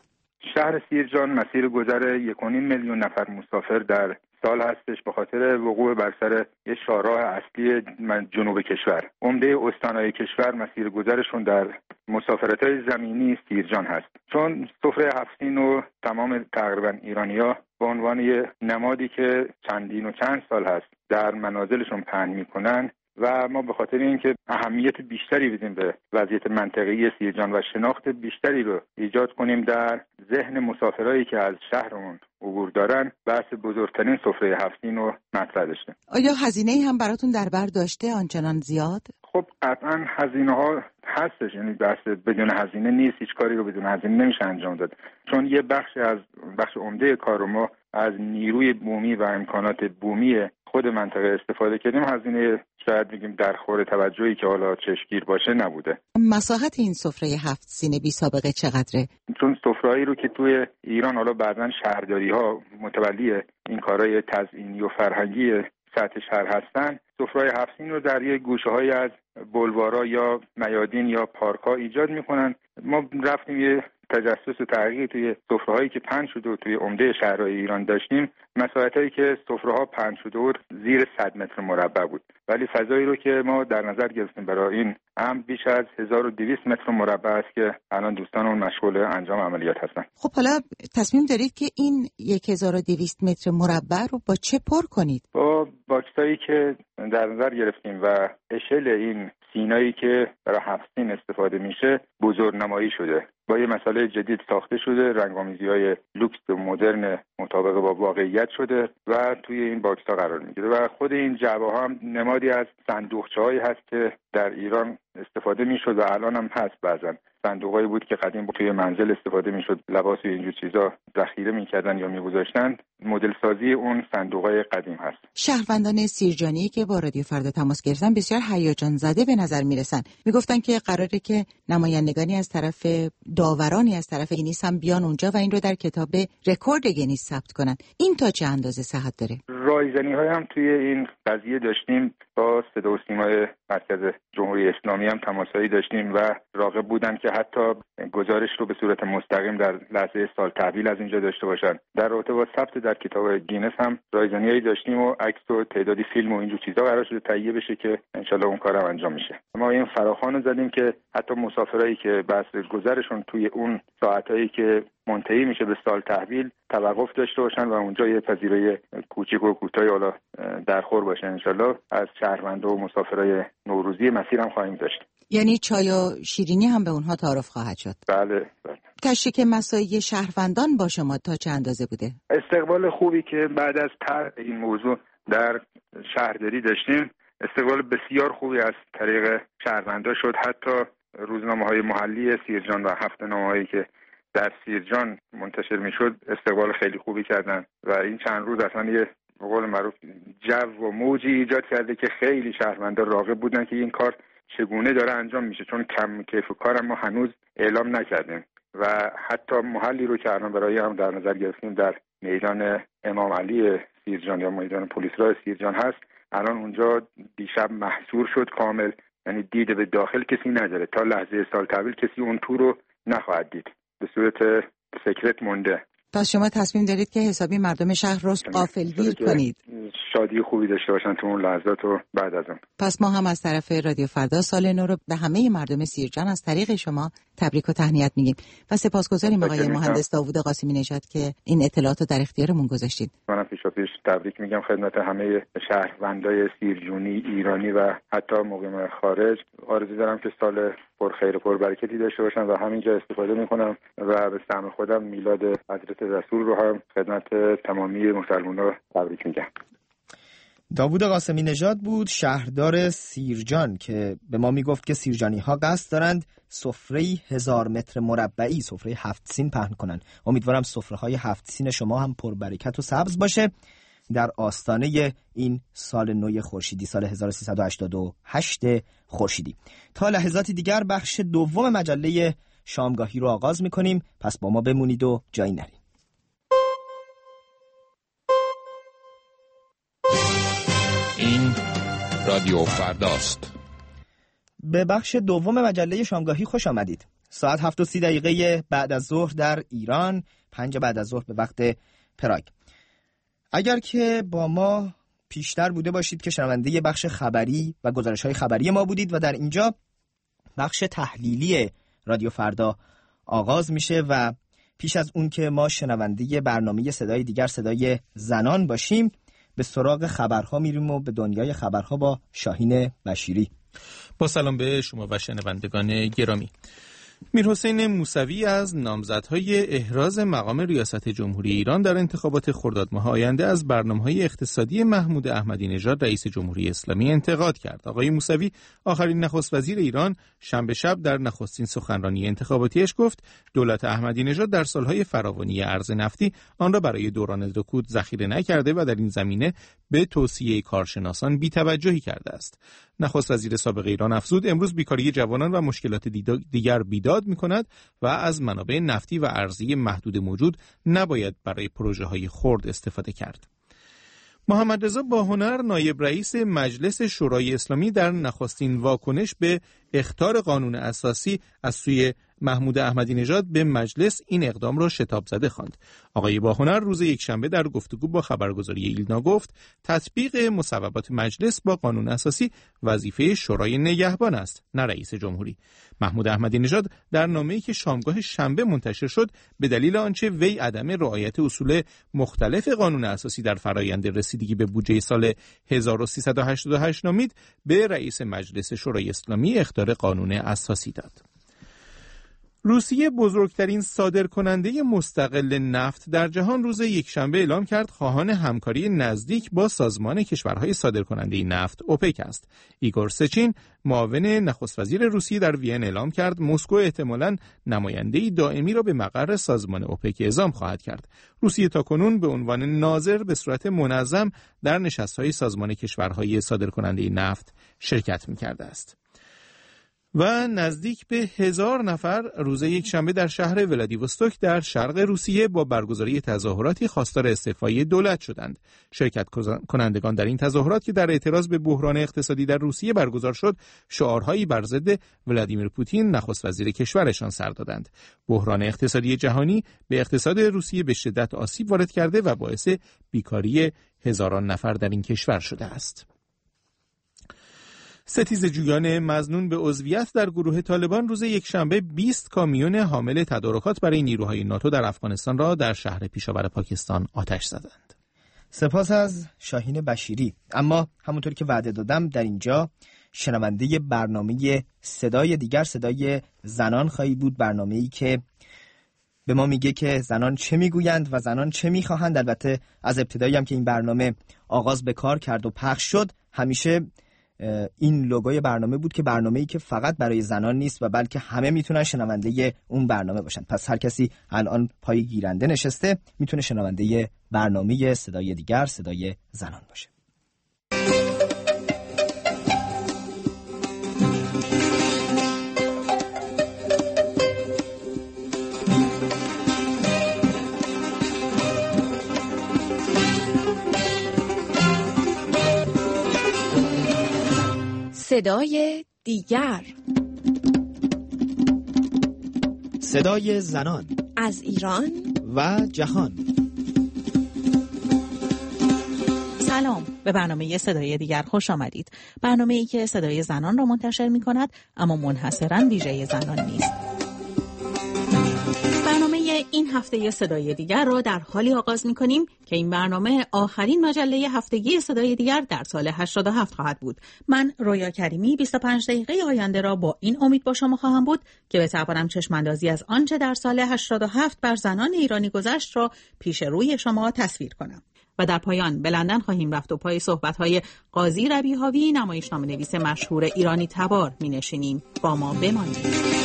شهر سیرجان مسیر گذر یک و نیم میلیون نفر مسافر در سال هستش به خاطر وقوع بر سر یه شاهراه اصلی جنوب کشور. عمده استانهای کشور مسیر گذرشون در مسافرت‌های زمینی سیرجان هست. چون سفره هفت سین و تمام تقریبا ایرانی‌ها به عنوان یه نمادی که چندین و چند سال هست در منازلشون پهن می‌کنن و ما به خاطر اینکه اهمیت بیشتری بدیم به وضعیت منطقه‌ای سیرجان و شناخت بیشتری رو ایجاد کنیم در ذهن مسافرایی که از شهرمون عبور دارن، بحث بزرگترین سفره هفت سین رو مطرح داشته. آیا هزینه‌ای هم براتون در بر داشته آنچنان زیاد؟ خب قطعاً هزینه‌ها هستش، یعنی بحث بدون هزینه نیست، هیچ کاری رو بدون هزینه نمیشه انجام داد. چون یه بخشی از بخش عمده کار ما از نیروی بومی و امکانات بومی خود منطقه استفاده کردیم، هزینه شاید بگیم در خور توجهی که حالا چشمگیر باشه نبوده. مساحت این سفره هفت سین بی سابقه چقدره؟ چون سفره‌ای رو که توی ایران حالا بعضن شهرداری‌ها متولی این کارهای تزئینی و فرهنگی سطح شهر هستن، سفره‌های هفت سین رو در یک گوشه‌های از بولوارا یا میادین یا پارک‌ها ایجاد می‌کنن. ما رفتیم یه تجسس و تحقیق توی سفره‌هایی که پهن شده و توی عمده شهرهای ایران داشتیم، مساحتایی که سفره‌ها پهن شده بود زیر صد متر مربع بود، ولی فضایی رو که ما در نظر گرفتیم برای این هم بیش از هزار و دویست متر مربع است که الان دوستانمون مشغول انجام عملیات هستن. خب حالا تصمیم دارید که این هزار و دویست متر مربع رو با چه پر کنید؟ با باکسایی که در نظر گرفتیم و اشل این سینایی که برای هفت سین استفاده میشه بزرگنمایی شده. با یه مسئله جدید ساخته شده، رنگامیزی‌های لوکس و مدرن مطابق با واقعیت شده و توی این باکس‌ها قرار میگیره و خود این جعبه‌ها هم نمادی از صندوقچه‌هایی هست که در ایران استفاده میشد و الان هم هست. بعضن صندوقایی بود که قدیم توی منزل استفاده میشد، لباس و اینجور چیزا ذخیره میکردن یا میگذاشتن. مدل سازی اون صندوقای قدیم هست. شهروندان سیرجانی که با رادیو فردا تماس گرفتن بسیار هیجان زده به نظر میرسن. میگفتن که قراره که نمایندگانی از طرف داورانی از طرف گینیس هم بیان اونجا و این رو در کتاب رکورد گینیس ثبت کنن. این تا چه اندازه صحت داره؟ رایزنی‌های هم توی این قضیه داشتیم، با صدا و سیمای مرکز جمهوری اسلامی هم تماسایی داشتیم و راغب بودن که حتی گزارش رو به صورت مستقیم در لحظه سال تحویل از اینجا داشته باشن. در رابطه با ثبت در کتاب گینس هم رایزنی‌هایی داشتیم و عکس و تعدادی فیلم و اینجور چیزا قرار شده تهیه بشه که انشالله اون کارم انجام میشه. ما این فراخوان رو زدیم که حتی مسافرایی که بحث گذرشون توی اون ساعتایی که منتهی میشه به سال تحویل توقف داشته باشن و اونجا یه پذیرایی کوچیک و کوتاهی حالا در خور باشه. انشالله از شهروندان و مسافرای نوروزی مسیر هم خواهیم داشت. یعنی چای و شیرینی هم به اونها تعارف خواهد شد؟ بله بله. تشریک مساعی شهروندان با شما تا چه اندازه بوده؟ استقبال خوبی که بعد از طرح این موضوع در شهرداری داشتیم، استقبال بسیار خوبی از طریق شهروندان شد. حتی روزنامه‌های محلی سیرجان و هفته‌نامه‌هایی که در سیرجان منتشر میشد استقبال خیلی خوبی کردن و این چند روز اصلا یه به قول معروف جو و موجی ایجاد کرده که خیلی شهروندان راغب بودن که این کار چگونه داره انجام میشه، چون کم کیف و کارم ما هنوز اعلام نکردیم و حتی محلی رو که الان برای هم در نظر گرفتیم در میدان امام علی سیرجان یا میدان پلیس راه سیرجان هست، الان اونجا دیشب محصور شد کامل، یعنی دید به داخل کسی نداره. تا لحظه سال تحویل کسی اون تو رو نخواهد دید، به صورت سکرت مونده. پس شما تصمیم دارید که حسابی مردم شهر رو غافلگیر کنید، شادی خوبی داشته باشن تو اون لحظات و بعد از اون. پس ما هم از طرف رادیو فردا سال نو رو به همه مردم سیرجان از طریق شما تبریک و تهنیت میگیم و سپاسگزاریم آقای مهندس داوود قاسمی نژاد که این اطلاعات رو در اختیارمون گذاشتید. منم پیشاپیش تبریک میگم خدمت همه شهروندای سیرجونی، ایرانی و حتی مقیم خارج. آرزو دارم که سال پر خیر و پر برکتی داشته باشن و همینجا استفاده میکنم و به سهم خودم میلاد حضرت رسول رو هم خدمت تمامی مسلمان‌ها تبریک میگم. داوود قاسمی نژاد بود، شهردار سیرجان، که به ما میگفت که سیرجانی ها قصد دارند سفره هزار متر مربعی، سفره هفت سین پهن کنند. امیدوارم سفره های هفت سین شما هم پربرکت و سبز باشه در آستانه این سال نو خورشیدی، سال هزار و سیصد و هشتاد و هشت خورشیدی. تا لحظاتی دیگر بخش دوم مجله شامگاهی رو آغاز میکنیم، پس با ما بمونید و جایی نرید. این رادیو فرداست. به بخش دوم مجله شامگاهی خوش آمدید. ساعت هفت و سی دقیقه بعد از ظهر در ایران، پنج بعد از ظهر به وقت پراگ. اگر که با ما پیشتر بوده باشید که شنونده بخش خبری و گزارش‌های خبری ما بودید و در اینجا بخش تحلیلی رادیو فردا آغاز میشه و پیش از اون که ما شنونده برنامه صدای دیگر، صدای زنان باشیم، به سراغ خبرها میریم و به دنیای خبرها با شاهین بشیری. با سلام به شما و شنوندگان گرامی. میرحسین موسوی از نامزدهای احراز مقام ریاست جمهوری ایران در انتخابات خرداد ماه آینده از برنامه‌های اقتصادی محمود احمدی نژاد رئیس جمهوری اسلامی انتقاد کرد. آقای موسوی، آخرین نخست وزیر ایران، شنبه شب در نخستین سخنرانی انتخاباتیش گفت دولت احمدی نژاد در سالهای فراوانی ارز نفتی آن را برای دوران رکود ذخیره نکرده و در این زمینه به توصیه کارشناسان بی‌توجهی کرده است. نخست وزیر سابق ایران افزود امروز بیکاری جوانان و مشکلات دیگر بیداد می‌کند و از منابع نفتی و ارزی محدود موجود نباید برای پروژه‌های خرد استفاده کرد. محمد رضا باهنر، نایب رئیس مجلس شورای اسلامی، در نخستین واکنش به اخطار قانون اساسی از سوی محمود احمدی نژاد به مجلس این اقدام را شتاب زده خواند. آقای باهنر روز یکشنبه در گفتگو با خبرگزاری ایلنا گفت تطبیق مصوبات مجلس با قانون اساسی وظیفه شورای نگهبان است، نه رئیس جمهوری. محمود احمدی نژاد در نامه‌ای که شامگاه شنبه منتشر شد به دلیل آنچه وی عدم رعایت اصول مختلف قانون اساسی در فرایند رسیدگی به بودجه سال هزار و سیصد و هشتاد و هشت نامید، به رئیس مجلس شورای اسلامی اخطار قانون اساسی داد. روسیه، بزرگترین صادرکننده مستقل نفت در جهان، روز یکشنبه اعلام کرد خواهان همکاری نزدیک با سازمان کشورهای صادرکننده نفت اوپک است. ایگور سچین، معاون نخست وزیر روسیه، در وین اعلام کرد مسکو احتمالاً نماینده‌ای دائمی را به مقر سازمان اوپک اعزام خواهد کرد. روسیه تاکنون به عنوان ناظر به صورت منظم در نشست‌های سازمان کشورهای صادرکننده نفت شرکت می‌کرده است. و نزدیک به هزار نفر روز یکشنبه در شهر ولادیوستوک در شرق روسیه با برگزاری تظاهراتی خواستار استعفای دولت شدند. شرکت کنندگان در این تظاهرات که در اعتراض به بحران اقتصادی در روسیه برگزار شد، شعارهایی بر ضد ولادیمیر پوتین، نخست وزیر کشورشان، سر دادند. بحران اقتصادی جهانی به اقتصاد روسیه به شدت آسیب وارد کرده و باعث بیکاری هزاران نفر در این کشور شده است. ستیزجویان مظنون به عضویت در گروه طالبان روز یکشنبه بیست کامیون حامل تدارکات برای نیروهای ناتو در افغانستان را در شهر پیشاور پاکستان آتش زدند. سپاس از شاهین بشیری. اما همونطور که وعده دادم در اینجا شنونده برنامه صدای دیگر، صدای زنان خواهی بود، برنامه‌ای که به ما میگه که زنان چه میگویند و زنان چه میخواهند. البته از ابتدایی هم که این برنامه آغاز به کار کرد و پخش شد، همیشه این لوگوی برنامه بود که برنامه‌ای که فقط برای زنان نیست و بلکه همه میتونن شنونده اون برنامه باشن. پس هر کسی الان پای گیرنده نشسته میتونه شنونده برنامه صدای دیگر، صدای زنان باشه. صدای دیگر، صدای زنان از ایران و جهان. سلام، به برنامه صدای دیگر خوش آمدید. برنامه‌ای که صدای زنان را منتشر می‌کند اما منحصراً ویژه زنان نیست. برنامه این هفته صدای دیگر را در حالی آغاز می‌کنیم که این برنامه آخرین مجله هفتگی صدای دیگر در سال هشتاد و هفت خواهد بود. من رویا کریمی بیست و پنج دقیقه آینده را با این امید با شما خواهم بود که بتوانم چشم‌اندازی از آنچه در سال هشتاد و هفت بر زنان ایرانی گذشت را پیش روی شما تصویر کنم. و در پایان به لندن خواهیم رفت و پای صحبت‌های قاضی ربیع‌هاوی، نمایشنامه‌نویس مشهور ایرانی تبار می‌نشینیم. با ما بمانید.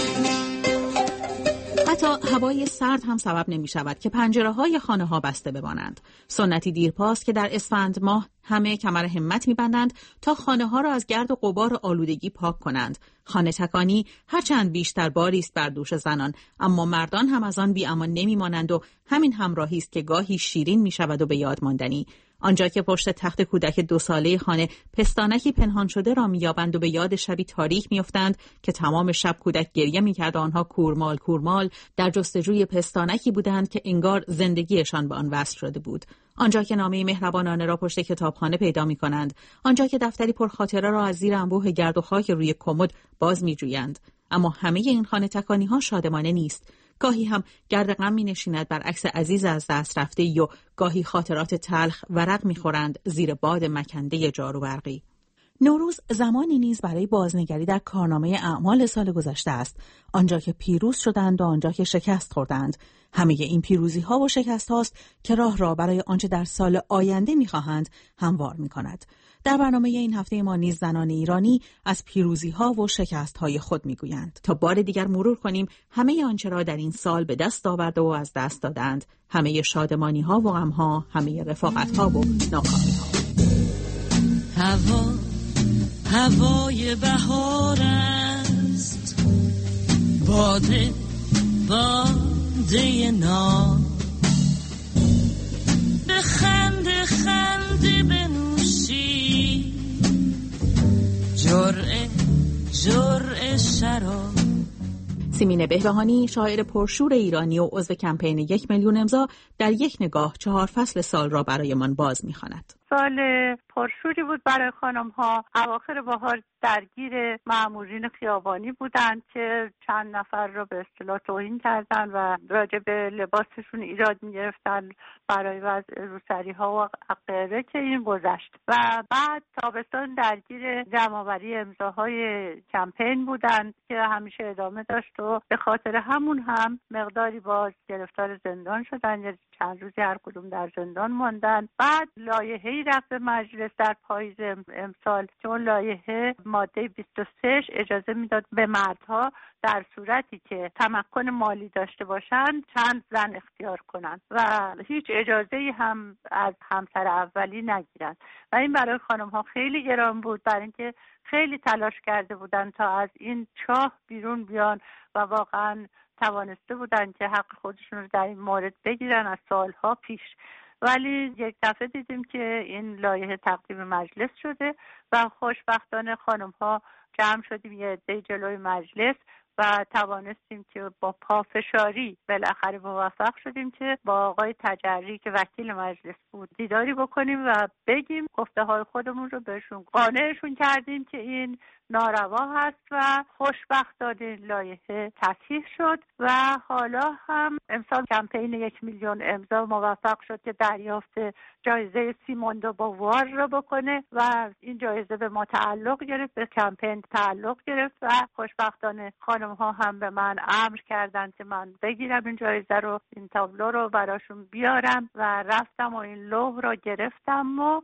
حتی هوای سرد هم سبب نمی شود که پنجره‌های خانه‌ها بسته بمانند. سنتی دیرپاست که در اسفند ماه همه کمر همت می‌بندند تا خانه‌ها را از گرد و غبار آلودگی پاک کنند. خانه تکانی هرچند بیشتر باری است بر دوش زنان، اما مردان هم از آن بی‌امان نمی‌مانند و همین همراهی است که گاهی شیرین می‌شود و به یاد ماندنی. آنجا که پشت تخت کودک دو ساله خانه پستانکی پنهان شده را می‌یابند و به یاد شبی تاریک می‌افتند که تمام شب کودک گریه می‌کرد و آنها کورمال کورمال در جستجوی پستانکی بودند که انگار زندگیشان به آن وصل شده بود. آنجا که نامه مهربانانه را پشت کتابخانه پیدا می‌کنند، آنجا که دفتری پرخاطره را از زیر انبوه گرد و خاک روی کمد باز می‌جویند. اما همه این خانه تکانی‌ها شادمانه نیست. گاهی هم گرد غم می‌نشیند بر عکس عزیز از دست رفته و گاهی خاطرات تلخ ورق می‌خورند زیر باد مکنده جارو برقی. نوروز زمانی نیز برای بازنگری در کارنامه اعمال سال گذشته است، آنجا که پیروز شدند و آنجا که شکست خوردند. همه این پیروزی‌ها و شکست‌هاست که راه را برای آنچه در سال آینده می‌خواهند هموار می‌کند. در برنامه این هفته ما نیز زنان ایرانی از پیروزی‌ها و شکست‌های خود می‌گویند تا بار دیگر مرور کنیم همه آنچه را در این سال به دست آورده و از دست دادند، همه شادمانی‌ها و غم‌ها، همه رفاقت‌ها و ناکامی‌ها. هوا هوای بهار است، باده باده ناب، به خنده خنده بنوشی، جرعه جرعه شراب. سیمین بهبهانی، شاعر پرشور ایرانی و عضو کمپین یک میلیون امضا، در یک نگاه چهار فصل سال را برایمان باز می‌خواند. سال پرشوری بود برای خانم‌ها. اواخر بهار درگیر مأمورین خیابانی بودند که چند نفر را به اصطلاح توهین کردند و راجع به لباسشون ایراد می‌گرفتن برای وضع روسری‌ها و غیره که این گذشت. و بعد تابستان درگیر جمع‌آوری امضاهای کمپین بودند که همیشه ادامه داشت و به خاطر همون هم مقداری باز گرفتار زندان شدن، یا چند روزی هر کدوم در زندان ماندن. بعد لایحه‌ای رفت به مجلس در پاییز امسال که اون لایحه ماده بیست و سه اجازه میداد به مردها در صورتی که تمکن مالی داشته باشند چند زن اختیار کنند و هیچ اجازه‌ای هم از همسر اولی نگیرند. و این برای خانم‌ها خیلی گران بود، برای اینکه خیلی تلاش کرده بودند تا از این چاه بیرون بیان و واقعاً توانسته بودند که حق خودشون رو در این مورد بگیرن از سالها پیش. ولی یک دفعه دیدیم که این لایحه تقدیم مجلس شده و خوشبختانه خانم‌ها جمع شدیم یه عده جلوی مجلس و توانستیم که با پافشاری بالاخره موفق شدیم که با آقای تجری که وکیل مجلس بود دیداری بکنیم و بگیم گفته های خودمون رو بهشون قانعشون کردیم که این ناروا هست و خوشبختانه لایحه تصحیح شد و حالا هم امسال کمپین یک میلیون امضا موفق شد که دریافت جایزه سیمون دو بووار رو بکنه و این جایزه به ما تعلق گرفت، به کمپین تعلق گرفت و خوشبختانه خانم ها هم به من امر کردن که من بگیرم این جایزه رو، این تابلو رو براشون بیارم و رفتم و این لوح رو گرفتم و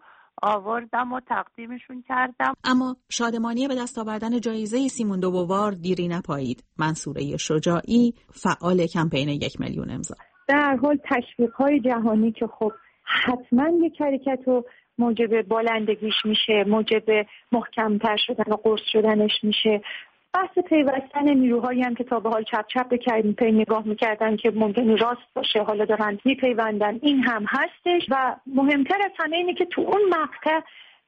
آوردم و تقدیمشون کردم. اما شادمانی به دست آوردن جایزه سیمون دو بووار دیری نپایید. منصوره شجاعی، فعال کمپین یک میلیون امضا. در حال تشویق‌های جهانی که خب حتما یک حرکت رو موجب بالندگیش میشه، موجب محکم‌تر شدن و قرص شدنش میشه. بحث پیوستن نیروهایی هم که تا به حال چپ چپ به کمپین نگاه میکردن که ممکنه راست باشه حالا دارن میپیوندن، این هم هستش و مهمتر از همه اینه که تو اون مقطع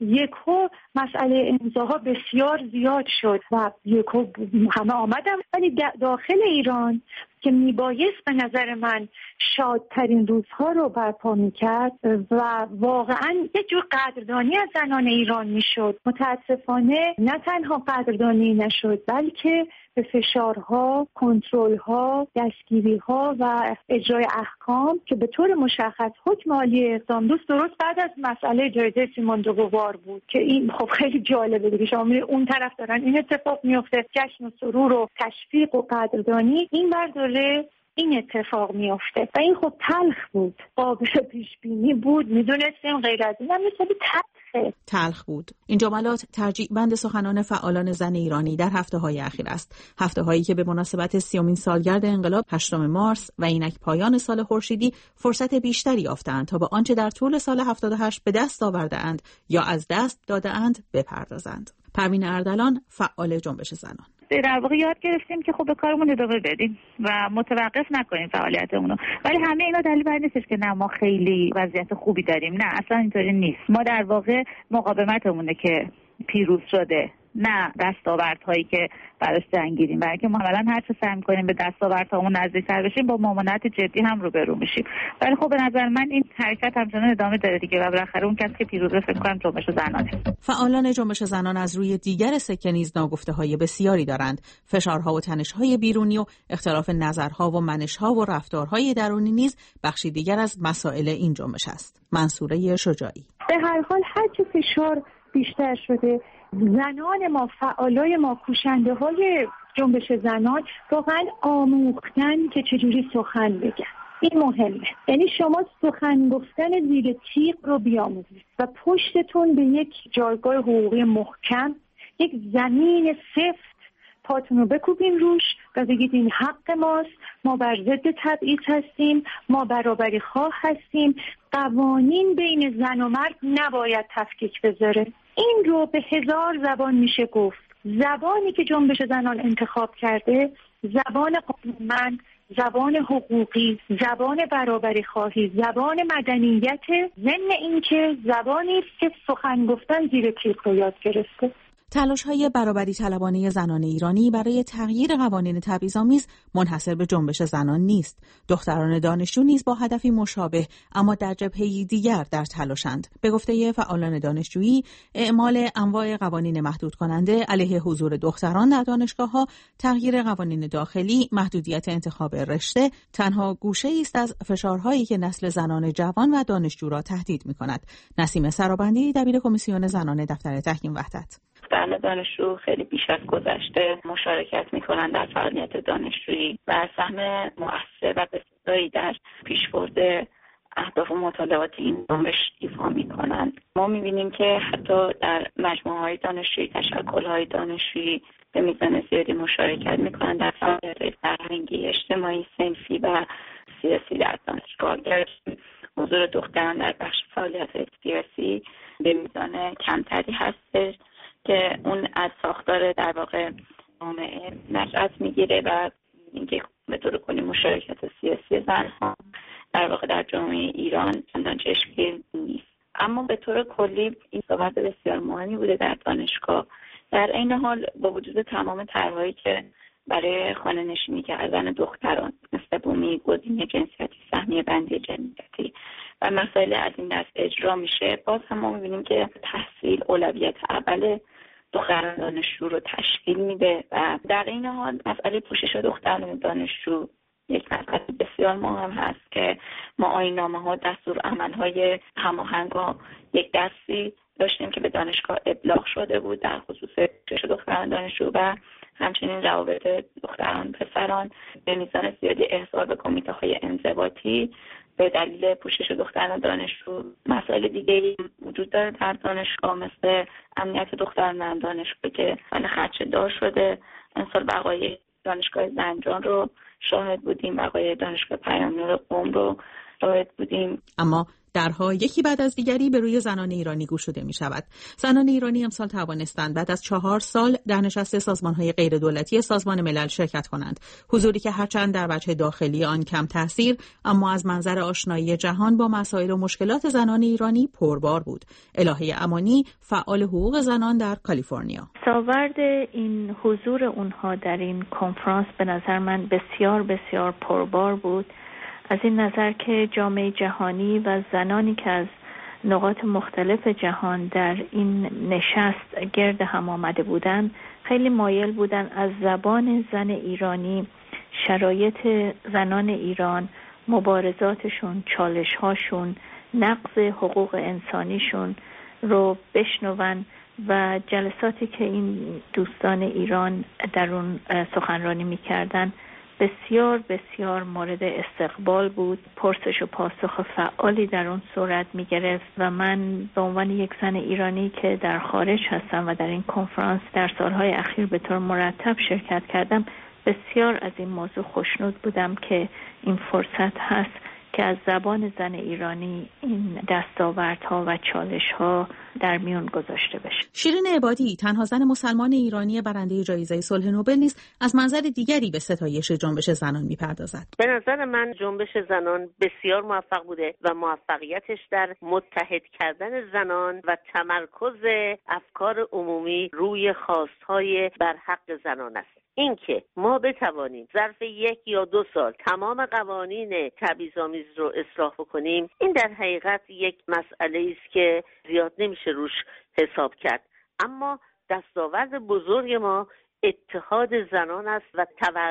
یکو مسئله امضاها بسیار زیاد شد و یکو همه آمدم، ولی داخل ایران که میبایست به نظر من شادترین روزها رو برپا میکرد و واقعا یه جور قدردانی از زنان ایران میشد. متاسفانه نه تنها قدردانی نشد، بلکه به فشارها، کنترلها، دستگیریها و اجرای احکام که به طور مشخص حکم عالی اقدام دوست درست بعد از مسئله جایزه سیمون دو بووار بود که این خب خیلی جالبه دیگه، شما می‌بینید اون طرف دارن این اتفاق میفته، جشن و سرور و تشویق و قدردانی، این برداره این اتفاق میفته و این خب تلخ بود، قابل پیش بینی بود، میدونستیم غیر از این هم مثلا تلخه. تلخ بود. این جملات ترجیع بند سخنان فعالان زن ایرانی در هفته‌های اخیر است. هفته‌هایی که به مناسبت سیومین سالگرد انقلاب هشتم مارس و اینک پایان سال خورشیدی فرصت بیشتری یافتند تا به آنچه در طول سال هفتاد و هشت به دست آورده‌اند یا از دست داده‌اند بپردازند. پروین اردلان، فعال جنبش زنان: در واقع یاد گرفتیم که خب به کارمون ادامه بدیم و متوقف نکنیم فعالیتمون رو، ولی همه اینا دلیل بر نیستش که نه ما خیلی وضعیت خوبی داریم، نه اصلا اینطوری نیست. ما در واقع مقاومتمونه که پیروز شده، نه دستاوردهایی که براش جنگیدیم، برای که ما عملاً هر چه سعی می‌کنیم به دستاوردهامون نزدیک‌تر بشیم با ممانعت جدی هم روبرو میشیم. ولی خب به نظر من این حرکت همچنان ادامه داره دیگه و بالاخره اون کسی که پیروزه فکر کنم جنبش زنانه. فعالان جنبش زنان از روی دیگر سکه نیز ناگفته‌های بسیاری دارند. فشارها و تنش‌های بیرونی و اختلاف نظرها و منش‌ها و رفتارهای درونی نیز بخشی دیگر از مسائل این جنبش است. منصوره شجاعی: به هر حال هر چه فشار بیشتر شده، زنان ما، فعالای ما، کوشنده های جنبش زنان واقعا آموختن که چجوری سخن بگن. این مهمه. یعنی شما سخن گفتن زیر تیغ رو بیاموزید و پشتتون به یک جایگاه حقوقی محکم، یک زمین سفت پاتون رو بکوبین روش و بگید این حق ماست، ما بر ضد تبعیض هستیم، ما برابری خواه هستیم، قوانین بین زن و مرد نباید تفکیک بذاره. این رو به هزار زبان میشه گفت. زبانی که جنبش زنان انتخاب کرده زبان قانونمند، زبان حقوقی، زبان برابری خواهی، زبان مدنیت، ضمن اینکه زبانی است که سخن گفتن زیر تیغ رو یاد گرفته. تلاش‌های برابری طلبانه زنان ایرانی برای تغییر قوانین تبعیض‌آمیز منحصر به جنبش زنان نیست. دختران دانشجو نیز با هدفی مشابه اما در جبهه‌ای دیگر در تلاشند. به گفته فعالان دانشجویی، اعمال انواع قوانین محدود کننده علیه حضور دختران در دانشگاه‌ها، تغییر قوانین داخلی، محدودیت انتخاب رشته تنها گوشه‌ای است از فشارهایی که نسل زنان جوان و دانشجو را تهدید می‌کند. نسیم سرابندی، دبیر کمیسیون زنان دفتر تحکیم وحدت: دختران دانشجو خیلی بیش از گذشته مشارکت میکنن در فعالیت دانشجویی و سهم مؤثر و بسیاری در پیشبرد اهداف و مطالبات این جنبش ایفا میکنند. ما میبینیم که حتی در مجموعه‌های دانشجویی، تشکل‌های دانشجویی به میزان زیادی مشارکت میکنن در فعالیت‌های فرهنگی، اجتماعی، صنفی و سیاسی در دانشگاه. حضور دختران در بخش فعالیت‌های سیاسی به میزان کمتری هستش که اون از ساختار در واقع جامعه نشأت میگیره و اینکه به طور کلی مشارکت سیاسی زنها در واقع در جامعه ایران چندان چشمگیر نیست. اما به طور کلی این صحبت بسیار مهمی بوده در دانشگاه. در این حال با وجود تمام طرحهایی که برای خانه نشینی کردن دختران مثل بومی، گزینه جنسیتی، سهمیه بندی جنسیتی و مسائل از این دست اجرا میشه، باز هم ما میبینیم که تحصیل اولویت اول دختران دانشجو رو تشکیل میده و در این حال مسئله پوشش دختران دانشجو یک مسئله بسیار مهم هست که ما آیین‌نامه ها، دستور عملهای هماهنگ یک دستی داشتیم که به دانشگاه ابلاغ شده بود در خصوص پوشش دختران دانشجو و همچنین روابط دختران پسران به میزان زیادی احضار به کمیته های انضباطی به دلیل پوشش دختران دانشجو. مسائل دیگری وجود داره در دانشگاه مثل امنیت دختران دانشگاه که حال خدشه دار شده. امسال بقای دانشگاه زنجان رو شاهد بودیم، بقای دانشگاه پیام‌نور قم رو شاهد بودیم. اما درها یکی بعد از دیگری به روی زنان ایرانی گشوده می شود. زنان ایرانی امسال توانستند بعد از چهار سال در نشست سازمان‌های غیر دولتی سازمان ملل شرکت کنند. حضوری که هرچند در وجه داخلی آن کم تاثیر، اما از منظر آشنایی جهان با مسائل و مشکلات زنان ایرانی پربار بود. الهه امانی، فعال حقوق زنان در کالیفرنیا. دستاورد این حضور اونها در این کنفرانس به نظر من بسیار بسیار پربار بود، از این نظر که جامعه جهانی و زنانی که از نقاط مختلف جهان در این نشست گرد هم آمده بودند خیلی مایل بودند از زبان زن ایرانی شرایط زنان ایران، مبارزاتشون، چالش‌هاشون، نقض حقوق انسانیشون رو بشنون و جلساتی که این دوستان ایران در اون سخنرانی می‌کردن بسیار بسیار مورد استقبال بود. پرسش و پاسخ فعالی در اون صورت می گرفت و من به عنوان یک زن ایرانی که در خارج هستم و در این کنفرانس در سالهای اخیر به طور مرتب شرکت کردم بسیار از این موضوع خوشنود بودم که این فرصت هست که از زبان زن ایرانی این دستاوردها و چالش‌ها در میون گذاشته بشه. شیرین عبادی، تنها زن مسلمان ایرانی برنده جایزه صلح نوبل نیز از منظر دیگری به ستایش جنبش زنان می‌پردازد. به نظر من جنبش زنان بسیار موفق بوده و موفقیتش در متحد کردن زنان و تمرکز افکار عمومی روی خواست‌های برحق زنان است. اینکه ما بتوانیم ظرف یک یا دو سال تمام قوانین تبعیض‌آمیز رو اصلاح بکنیم، این در حقیقت یک مسئله است که زیاد نمیشه روش حساب کرد، اما دستاورد بزرگ ما اتحاد زنان است و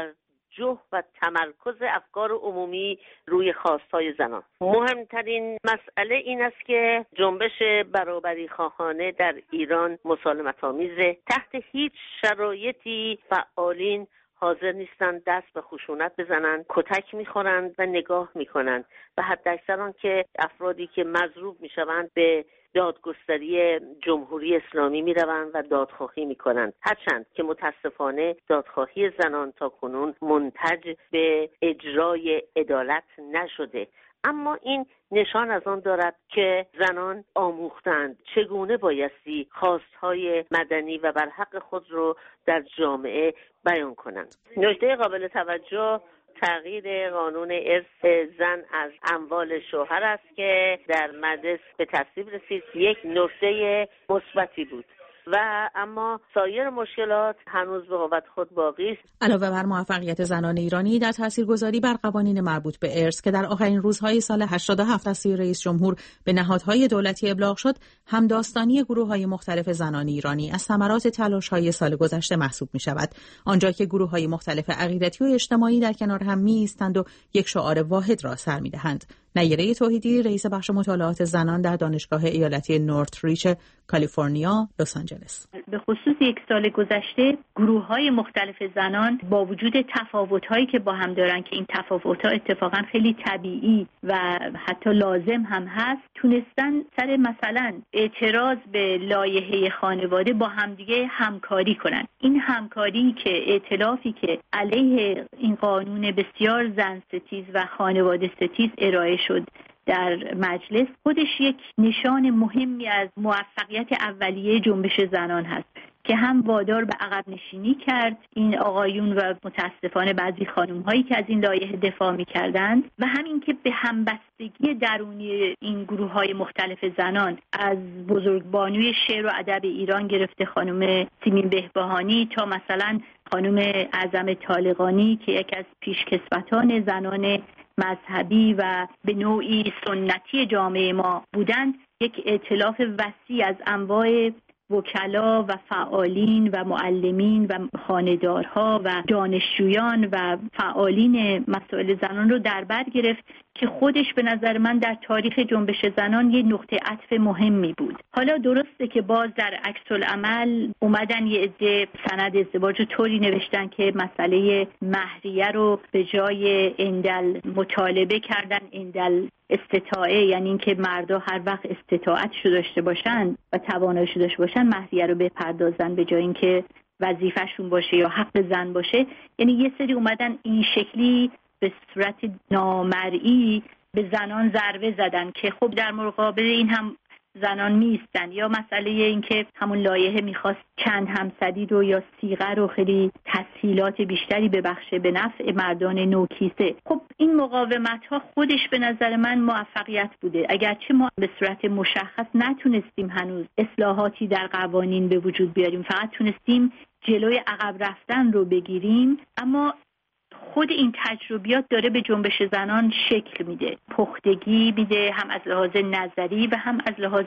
توجه و تمرکز افکار عمومی روی خواستهای زنان. مهمترین مسئله این است که جنبش برابری خواهانه در ایران مسالمت آمیزه. تحت هیچ شرایطی فعالین حاضر نیستند دست به خشونت بزنند، کتک میخورند و نگاه میکنند و حداکثر آن که افرادی که مضروب میشوند به دادگستری جمهوری اسلامی میروند و دادخواهی میکنند، هرچند که متاسفانه دادخواهی زنان تا کنون منتج به اجرای عدالت نشده، اما این نشان از آن دارد که زنان آموختند چگونه بایستی خواستهای مدنی و برحق خود رو در جامعه بیان کنند. نکته قابل توجه تغییر قانون ارث زن از اموال شوهر است که در مجلس به تصویب رسید، یک نکته مثبتی بود و اما سایر مشکلات هنوز به قوت خود باقی است. علاوه بر موفقیت زنان ایرانی در تاثیرگذاری بر قوانین مربوط به ارث که در آخرین روزهای سال هشتاد و هفت از سوی رئیس جمهور به نهادهای دولتی ابلاغ شد، همداستانی گروه‌های مختلف زنان ایرانی از ثمرات تلاش‌های سال گذشته محسوب می‌شود، آنجا که گروه‌های مختلف عقیدتی و اجتماعی در کنار هم می‌ایستند و یک شعار واحد را سر می‌دهند. نیره توحیدی، رئیس بخش مطالعات زنان در دانشگاه ایالتی نورت ریچ، کالیفرنیا، لس آنجلس. به خصوص یک سال گذشته گروه‌های مختلف زنان با وجود تفاوت‌هایی که با هم دارن که این تفاوت‌ها اتفاقا خیلی طبیعی و حتی لازم هم هست، تونستن سر مثلا اعتراض به لایحه خانواده با همدیگه همکاری کنن. این همکاری که ائتلافی که علیه این قانون بسیار زن ستیز و خانواده ستیز ارائه شد در مجلس، خودش یک نشان مهمی از موفقیت اولیه جنبش زنان هست که هم وادار به عقب نشینی کرد این آقایون و متاسفانه بعضی خانم هایی که از این لایحه دفاع می کردند و همین که به همبستگی درونی این گروه های مختلف زنان از بزرگبانوی شعر و ادب ایران گرفته خانم سیمین بهبهانی تا مثلا خانم اعظم طالقانی که یک از پیشکسوتان زنان مذهبی و به نوعی سنتی جامعه ما بودند، یک ائتلاف وسیع از انواع وکلا و فعالین و معلمین و خانه‌دارها و دانشجویان و فعالین مسائل زنان رو در بر گرفت که خودش به نظر من در تاریخ جنبش زنان یه نقطه عطف مهمی بود. حالا درسته که باز در عکس العمل اومدن یه عده سند ازدواج رو طوری نوشتن که مسئله مهریه رو به جای اندل مطالبه کردن اندل استطاعه، یعنی اینکه مردا هر وقت استطاعتشو داشته باشن و تواناییشو داشته باشن مهریه رو بپردازن به جای اینکه وظیفه‌شون باشه یا حق زن باشه. یعنی یه سری اومدن این شکلی به صورت نامرئی به زنان ضربه زدن که خب در مقابل این هم زنان نیستن، یا مسئله این که همون لایحه میخواست چند همسدی رو یا صیغه رو خیلی تسهیلات بیشتری ببخشه به نفع مردان نوکیسه. خب این مقاومت ها خودش به نظر من موفقیت بوده، اگرچه ما به صورت مشخص نتونستیم هنوز اصلاحاتی در قوانین به وجود بیاریم، فقط تونستیم جلوی عقب رفتن رو بگیریم، اما خود این تجربیات داره به جنبش زنان شکل میده، پختگی میده، هم از لحاظ نظری و هم از لحاظ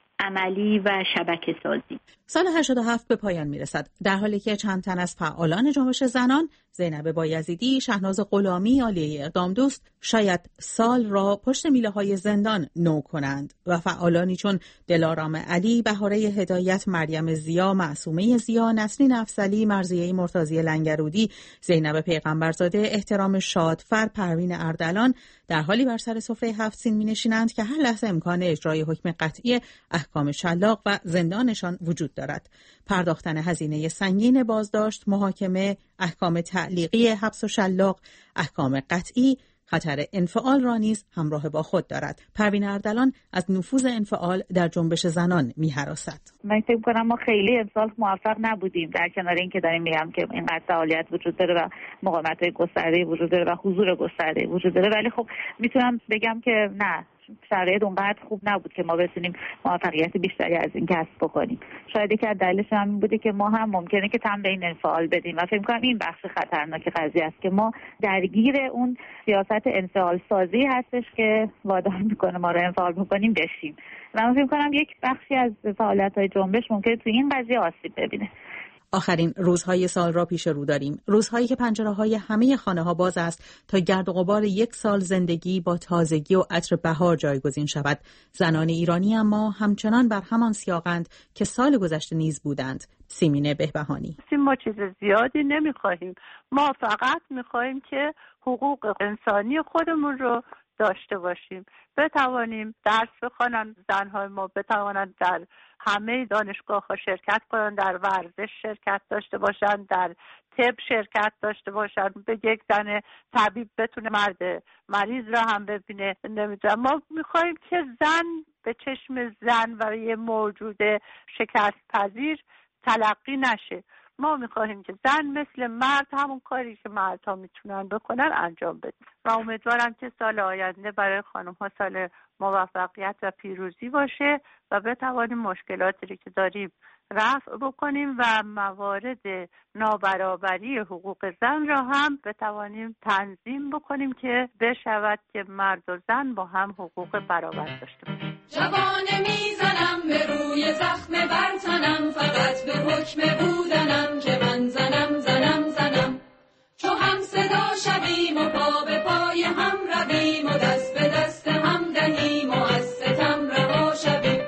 عملی و شبکه سازی. سال هشتاد و هفت به پایان میرسد، در حالی که چند تن از فعالان جنبش زنان، زینب بایزیدی، شهناز غلامی، عالیه اقدام دوست، شاید سال را پشت میله های زندان نو کنند و فعالانی چون دلارام علی، بهاره هدایت، مریم زیا، معصومه زیا، نسرین افضلی، مرضیه مرتضی لنگرودی، زینب پیغمبرزاده، احترام شادفر، پروین اردلان در حالی بر سر سفره هفت سین می نشینند که هر لحظه امکان اجرای حکم قطعی احکام شلاق و زندانشان وجود دارد. پرداختن هزینه سنگین بازداشت، محاکمه، احکام تعلیقی حبس و شلاق، احکام قطعی، خطر انفعال را نیز همراه با خود دارد. پروین اردلان از نفوذ انفعال در جنبش زنان می‌هراسد. من فکر کنم ما خیلی امسال موفق نبودیم، در کنار این که داریم میگم که اینقدر فعالیت وجود داره و مقاومت‌های گسترده وجود داره و حضور گسترده وجود داره، ولی خب میتونم بگم که نه، شرایط اونقدر خوب نبود که ما بتونیم موفقیت بیشتری از این کسب بکنیم. شاید که دلیلش هم بوده که ما هم ممکنه که تم به این انفعال بدیم و فکر کنم این بخش خطرناک قضیه است که ما درگیر اون سیاست انفعال سازی هستش که وادار میکنه ما رو انفعال میکنیم بشیم و من فکر کنم یک بخشی از فعالیت‌های جنبش ممکنه تو این قضیه آسیب ببینه. آخرین روزهای سال را پیش رو داریم، روزهایی که پنجره‌های همه خانه‌ها باز است تا گرد و غبار یک سال زندگی با تازگی و عطر بهار جایگزین شود. زنان ایرانی اما همچنان بر همان سیاقند که سال گذشته نیز بودند. سیمینه بهبهانی: ما چیز زیادی نمی‌خواهیم، ما فقط می‌خواهیم که حقوق انسانی خودمون رو داشته باشیم، بتوانیم درس بخوانن، زنهای ما بتوانند در همه دانشگاه‌ها شرکت کنند، در ورزش شرکت داشته باشند، در طب شرکت داشته باشند، به یک زن طبیب بتونه مرد مریض را هم ببینه. نمیدونم، ما میخوایم که زن به چشم زن و یه موجود شکست پذیر تلقی نشه. ما میخواهیم که زن مثل مرد همون کاری که مردها میتونن بکنن انجام بده و امیدوارم که سال آینده برای خانم ها سال موفقیت و پیروزی باشه و بتوانیم مشکلاتی که داریم رفع بکنیم و موارد نابرابری حقوق زن را هم بتوانیم تنظیم بکنیم که بشود که مرد و زن با هم حقوق برابر داشته باشند. جوانه میزنم به روی زخم برتنم، فقط به حکم بودنم که من زنم زنم زنم. چو هم صدا شویم و پا به پای هم رویم و دست به دست هم دهیم و از ستم رها شویم.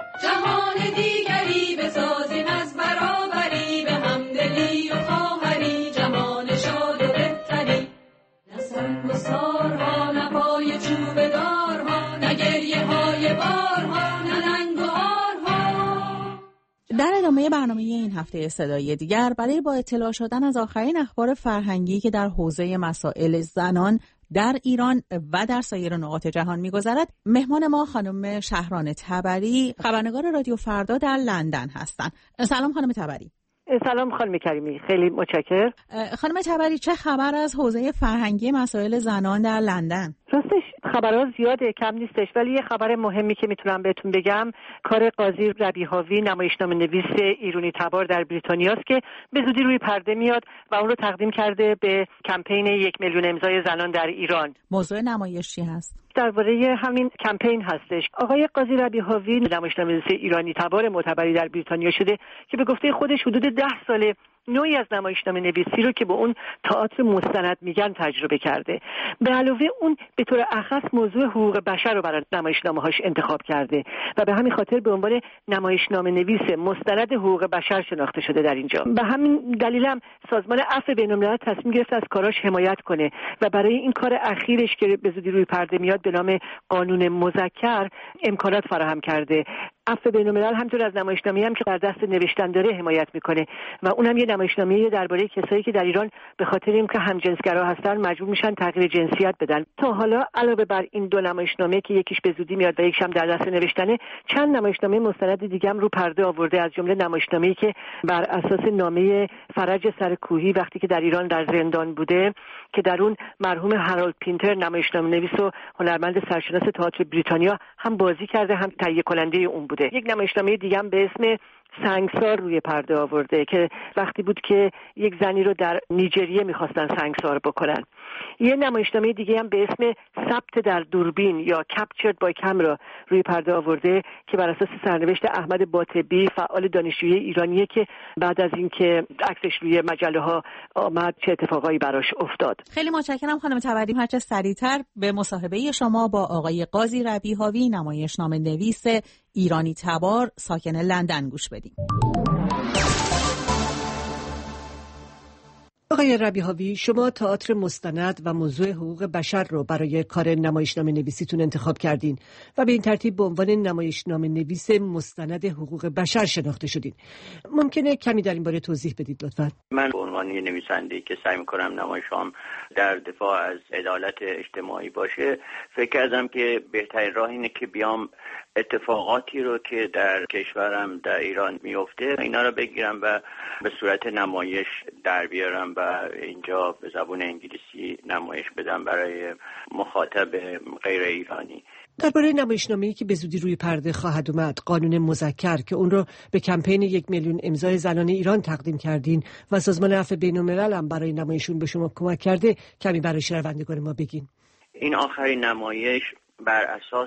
جهان دیگری بسازیم از برابری، به همدلی و خواهری جهان شاد و بهتری. نه سنگ و سارها، نه پای چوب دارها، نه گریه های بارها، نه ننگ و آرها. در ادامه برنامه این هفته صدای دیگر برای با اطلاع شدن از آخرین اخبار فرهنگی که در حوزه مسائل زنان در ایران و در سایر نقاط جهان می‌گذرد، مهمان ما خانم شهران تبری، خبرنگار رادیو فردا در لندن هستند. سلام خانم تبری. سلام خانم کریمی، خیلی متشکرم. خانم تبری، چه خبر از حوزه فرهنگی مسائل زنان در لندن؟ راستش خبرها زیاده، کم نیستش، ولی یه خبر مهمی که میتونم بهتون بگم کار قاضی ربیهاوی، نمایشنامه نویس ایرانی تبار در بریتانیا است که به زودی روی پرده میاد و اون رو تقدیم کرده به کمپین یک میلیون امضای زنان در ایران. موضوع نمایش چی هست؟ درباره همین کمپین هستش. آقای قاضی ربیهاوی نمایشنامه نویس ایرانی تبار معتبری در بریتانیا شده که به گفته خودش حدود ده ساله نوعی از نمایشنامه نویسی رو که به اون تئاتر مستند میگن تجربه کرده. به علاوه اون به طور اخص موضوع حقوق بشر رو برای نمایشنامه‌هاش انتخاب کرده و به همین خاطر به عنوان نمایشنامه نویس مستند حقوق بشر شناخته شده در اینجا. به همین دلیل هم سازمان عفو بین‌الملل تصمیم گرفت از کاراش حمایت کنه و برای این کار اخیرش که به زودی روی پرده میاد به نام قانون مذکر امکانات فراهم کرده. عفو بین‌الملل همطور از نمایشنامه‌ای هم که در دست نوشتن داره حمایت میکنه و اونم یه نمایشنامه درباره کسایی که در ایران به خاطر اینکه همجنسگرا هستن مجبور میشن تغییر جنسیت بدن. تا حالا علاوه بر این دو نمایشنامه که یکیش به زودی میاد و یکیش هم در دست نوشتنه، چند نمایشنامه مستند دیگه هم رو پرده آورده، از جمله نمایشنامه‌ای که بر اساس نامه فرج سرکوهی وقتی که در ایران در زندان بوده که در اون مرحوم هارولد پینتر نمایشنامه نویس و هنرمند سرشناس تئاتر بریتانیا هم بازی کرده هم تهیه کننده اون بوده. یک نمایشنامه دیگه هم به اسم سنگسار روی پرده آورده که وقتی بود که یک زنی رو در نیجریه میخواستن سنگسار بکنن. یه نمایشنامه دیگه هم به اسم ثبت در دوربین یا Captured by Camera روی پرده آورده که بر اساس سرنوشت احمد باطبی فعال دانشجوی ایرانیه که بعد از اینکه عکسش روی مجله ها آمد چه اتفاقایی براش افتاد. خیلی متشکرم خانم تبریز. هرچه سریعتر به مصاحبه شما با آقای قاضی ربیحاوی نمایشنامه نویس ایرانی تبار ساکن لندن گوش بدیم. آقای ربیحاوی، شما تئاتر مستند و موضوع حقوق بشر رو برای کار نمایشنامه نویسیتون انتخاب کردین و به این ترتیب به عنوان نمایشنامه نویس مستند حقوق بشر شناخته شدین. ممکنه کمی در این باره توضیح بدید لطفاً؟ من به عنوان نویسنده‌ای که سعی می‌کنم نمایشام در دفاع از عدالت اجتماعی باشه، فکر کردم که بهترین راه اینه که بیام اتفاقاتی رو که در کشورم در ایران میفته اینا رو بگیرم و به صورت نمایش در بیارم و اینجا به زبان انگلیسی نمایش بدم برای مخاطب غیر ایرانی. درباره نمایشنامه‌ای که به زودی روی پرده خواهد اومد، قانون مذکر، که اون رو به کمپین یک میلیون امضای زنان ایران تقدیم کردین و سازمان عفو بین‌الملل هم برای نمایشون به شما کمک کرده، کمی برای شنوندگان ما بگین. این آخرین نمایش بر اساس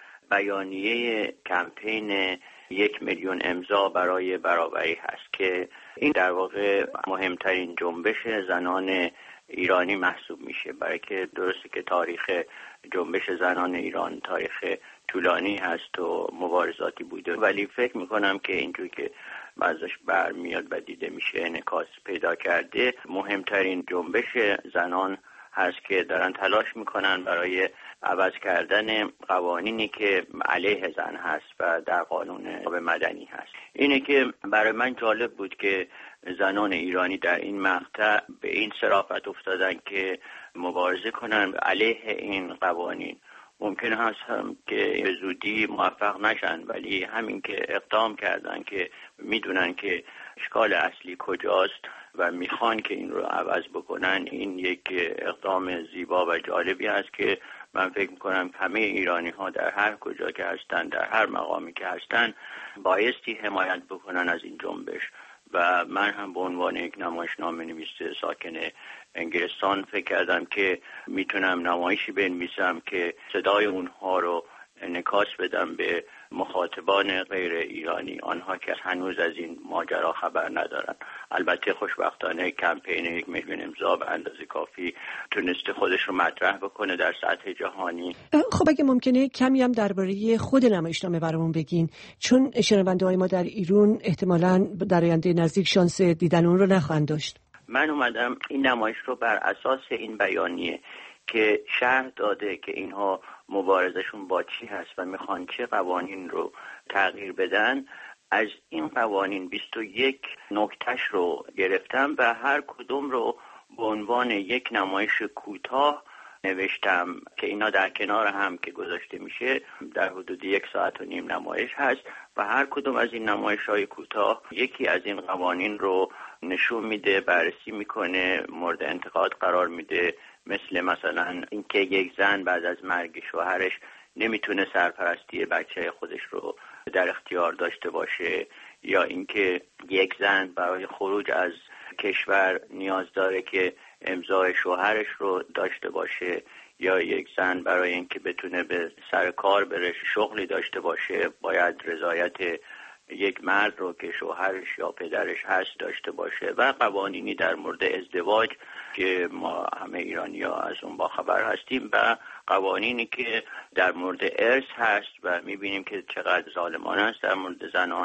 بیانیه کمپین یک میلیون امضا برای برابری هست که این در واقع مهمترین جنبش زنان ایرانی محسوب میشه، برای که درسته که تاریخ جنبش زنان ایران تاریخ طولانی هست و مبارزاتی بوده، ولی فکر میکنم که اینجور که ازش برمیاد و دیده میشه انعکاس پیدا کرده، مهمترین جنبش زنان هست که دارن تلاش میکنن برای عوض کردن قوانینی که علیه زن هست و در قانون مدنی هست. اینه که برای من جالب بود که زنان ایرانی در این مقطع به این صرافت افتادن که مبارزه کنن علیه این قوانین. ممکن هست هم که به زودی موفق نشن، ولی همین که اقدام کردن که میدونن که اشکال اصلی کجاست و میخوان که این رو عوض بکنن، این یک اقدام زیبا و جالبی است که من فکر میکنم همه ایرانی ها در هر کجا که هستن، در هر مقامی که هستن، بایستی حمایت بکنن از این جنبش. و من هم به عنوان یک نمایشنامه نویس ساکن انگلستان فکر کردم که میتونم نمایشی بنویسم که صدای اونها رو انعکاس بدم به مخاطبان غیر ایرانی، آنها که هنوز از این ماجرا خبر ندارن. البته خوشبختانه کمپین یک میلیون امضا به اندازه کافی تونسته خودش رو مطرح بکنه در سطح جهانی. خب اگه ممکنه کمی هم درباره خود نمایشنامه برامون بگین، چون شنونده‌های ما در ایران احتمالاً در آینده نزدیک شانس دیدن اون رو نخواهند داشت. من اومدم این نمایش رو بر اساس این بیانیه که شرح داده که اینها مبارزشون با چی هست و میخوان چه قوانین رو تغییر بدن، از این قوانین بیست و یک نکتهش رو گرفتم و هر کدوم رو به عنوان یک نمایش کوتاه نوشتم که اینا در کنار هم که گذاشته میشه در حدود یک ساعت و نیم نمایش هست و هر کدوم از این نمایش‌های کوتاه یکی از این قوانین رو نشون میده، بررسی میکنه، مورد انتقاد قرار میده. مثل مثلا اینکه یک زن بعد از مرگ شوهرش نمیتونه سرپرستی بچه خودش رو در اختیار داشته باشه، یا اینکه یک زن برای خروج از کشور نیاز داره که امضای شوهرش رو داشته باشه، یا یک زن برای اینکه بتونه به سر کار بره، شغلی داشته باشه، باید رضایت یک مرد رو که شوهرش یا پدرش هست داشته باشه، و قوانینی در مورد ازدواج که ما همه ایرانی‌ها از اون با خبر هستیم، و قوانینی که در مورد ارث هست و می‌بینیم که چقدر ظالمانه است در مورد زنان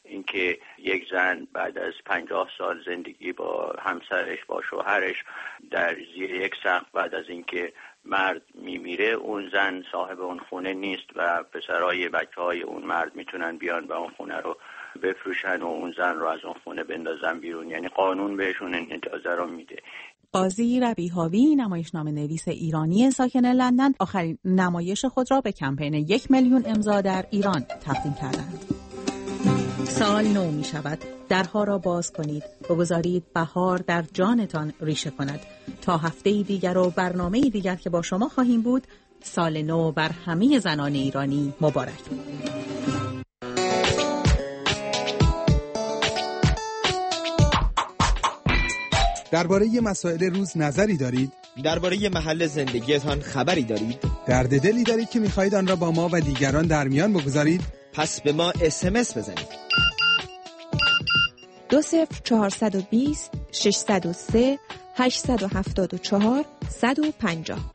اینکه یک زن بعد از پنجاه سال زندگی با همسرش با شوهرش در زیر یک سقف بعد از اینکه مرد میمیره اون زن صاحب اون خونه نیست و پسرای بچهای اون مرد میتونن بیان و اون خونه رو بفروشن و اون زن رو از اون خونه بندازن بیرون. یعنی قانون بهشون این اجازه رو میده. قاضی ربیحاوی نمایشنامه نویس ایرانی ساکن لندن آخرین نمایش خود را به کمپین یک میلیون امضا در ایران تقدیم کردند. سال نو می شود. درها را باز کنید. بگذارید بهار در جانتان ریشه کند. تا هفته دیگر و برنامه دیگر که با شما خواهیم بود، سال نو بر همه زنان ایرانی مبارک. درباره مسائل روز نظری دارید؟ درباره محل زندگیتان خبری دارید؟ درد دلی دارید که می‌خواهید آن را با ما و دیگران در میان بگذارید؟ پس به ما اس ام اس بزنید. دو صفر چهارصد و بیست ششصد و سه هشتصد و هفتاد و چهار صد و پنجاه.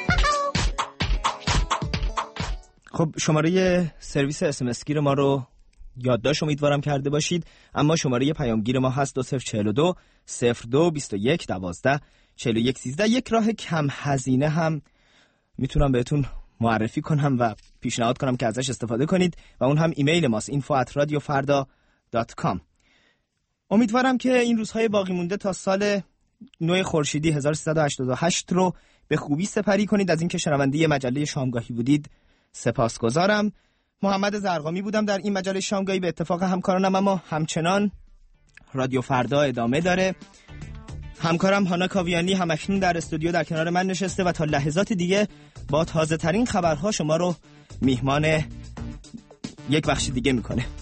خب شماره سرویس اس ام اس گیر ما رو یادداشت امیدوارم کرده باشید، اما شماره پیامگیر ما هست دو صفر چهل و دو صفر دو بیست و یک دوازده چهل و یک سیزده. یک راه کم هزینه هم میتونم بهتون معرفی کنم و پیشنهاد کنم که ازش استفاده کنید و اون هم ایمیل ماست اینفو ات رادیو فردا دات کام. امیدوارم که این روزهای باقی مونده تا سال نو خورشیدی هزار و سیصد و هشتاد و هشت رو به خوبی سپری کنید. از اینکه شنونده مجله شامگاهی بودید سپاسگزارم. محمد زرقامی بودم در این مجله شامگاهی به اتفاق همکارانم، اما همچنان رادیو فردا ادامه داره. همکارم هانا کاویانی همکنون در استودیو در کنار من نشسته و تا لحظات دیگه با تازه ترین خبرها شما رو میهمان یک بخش دیگه میکنه.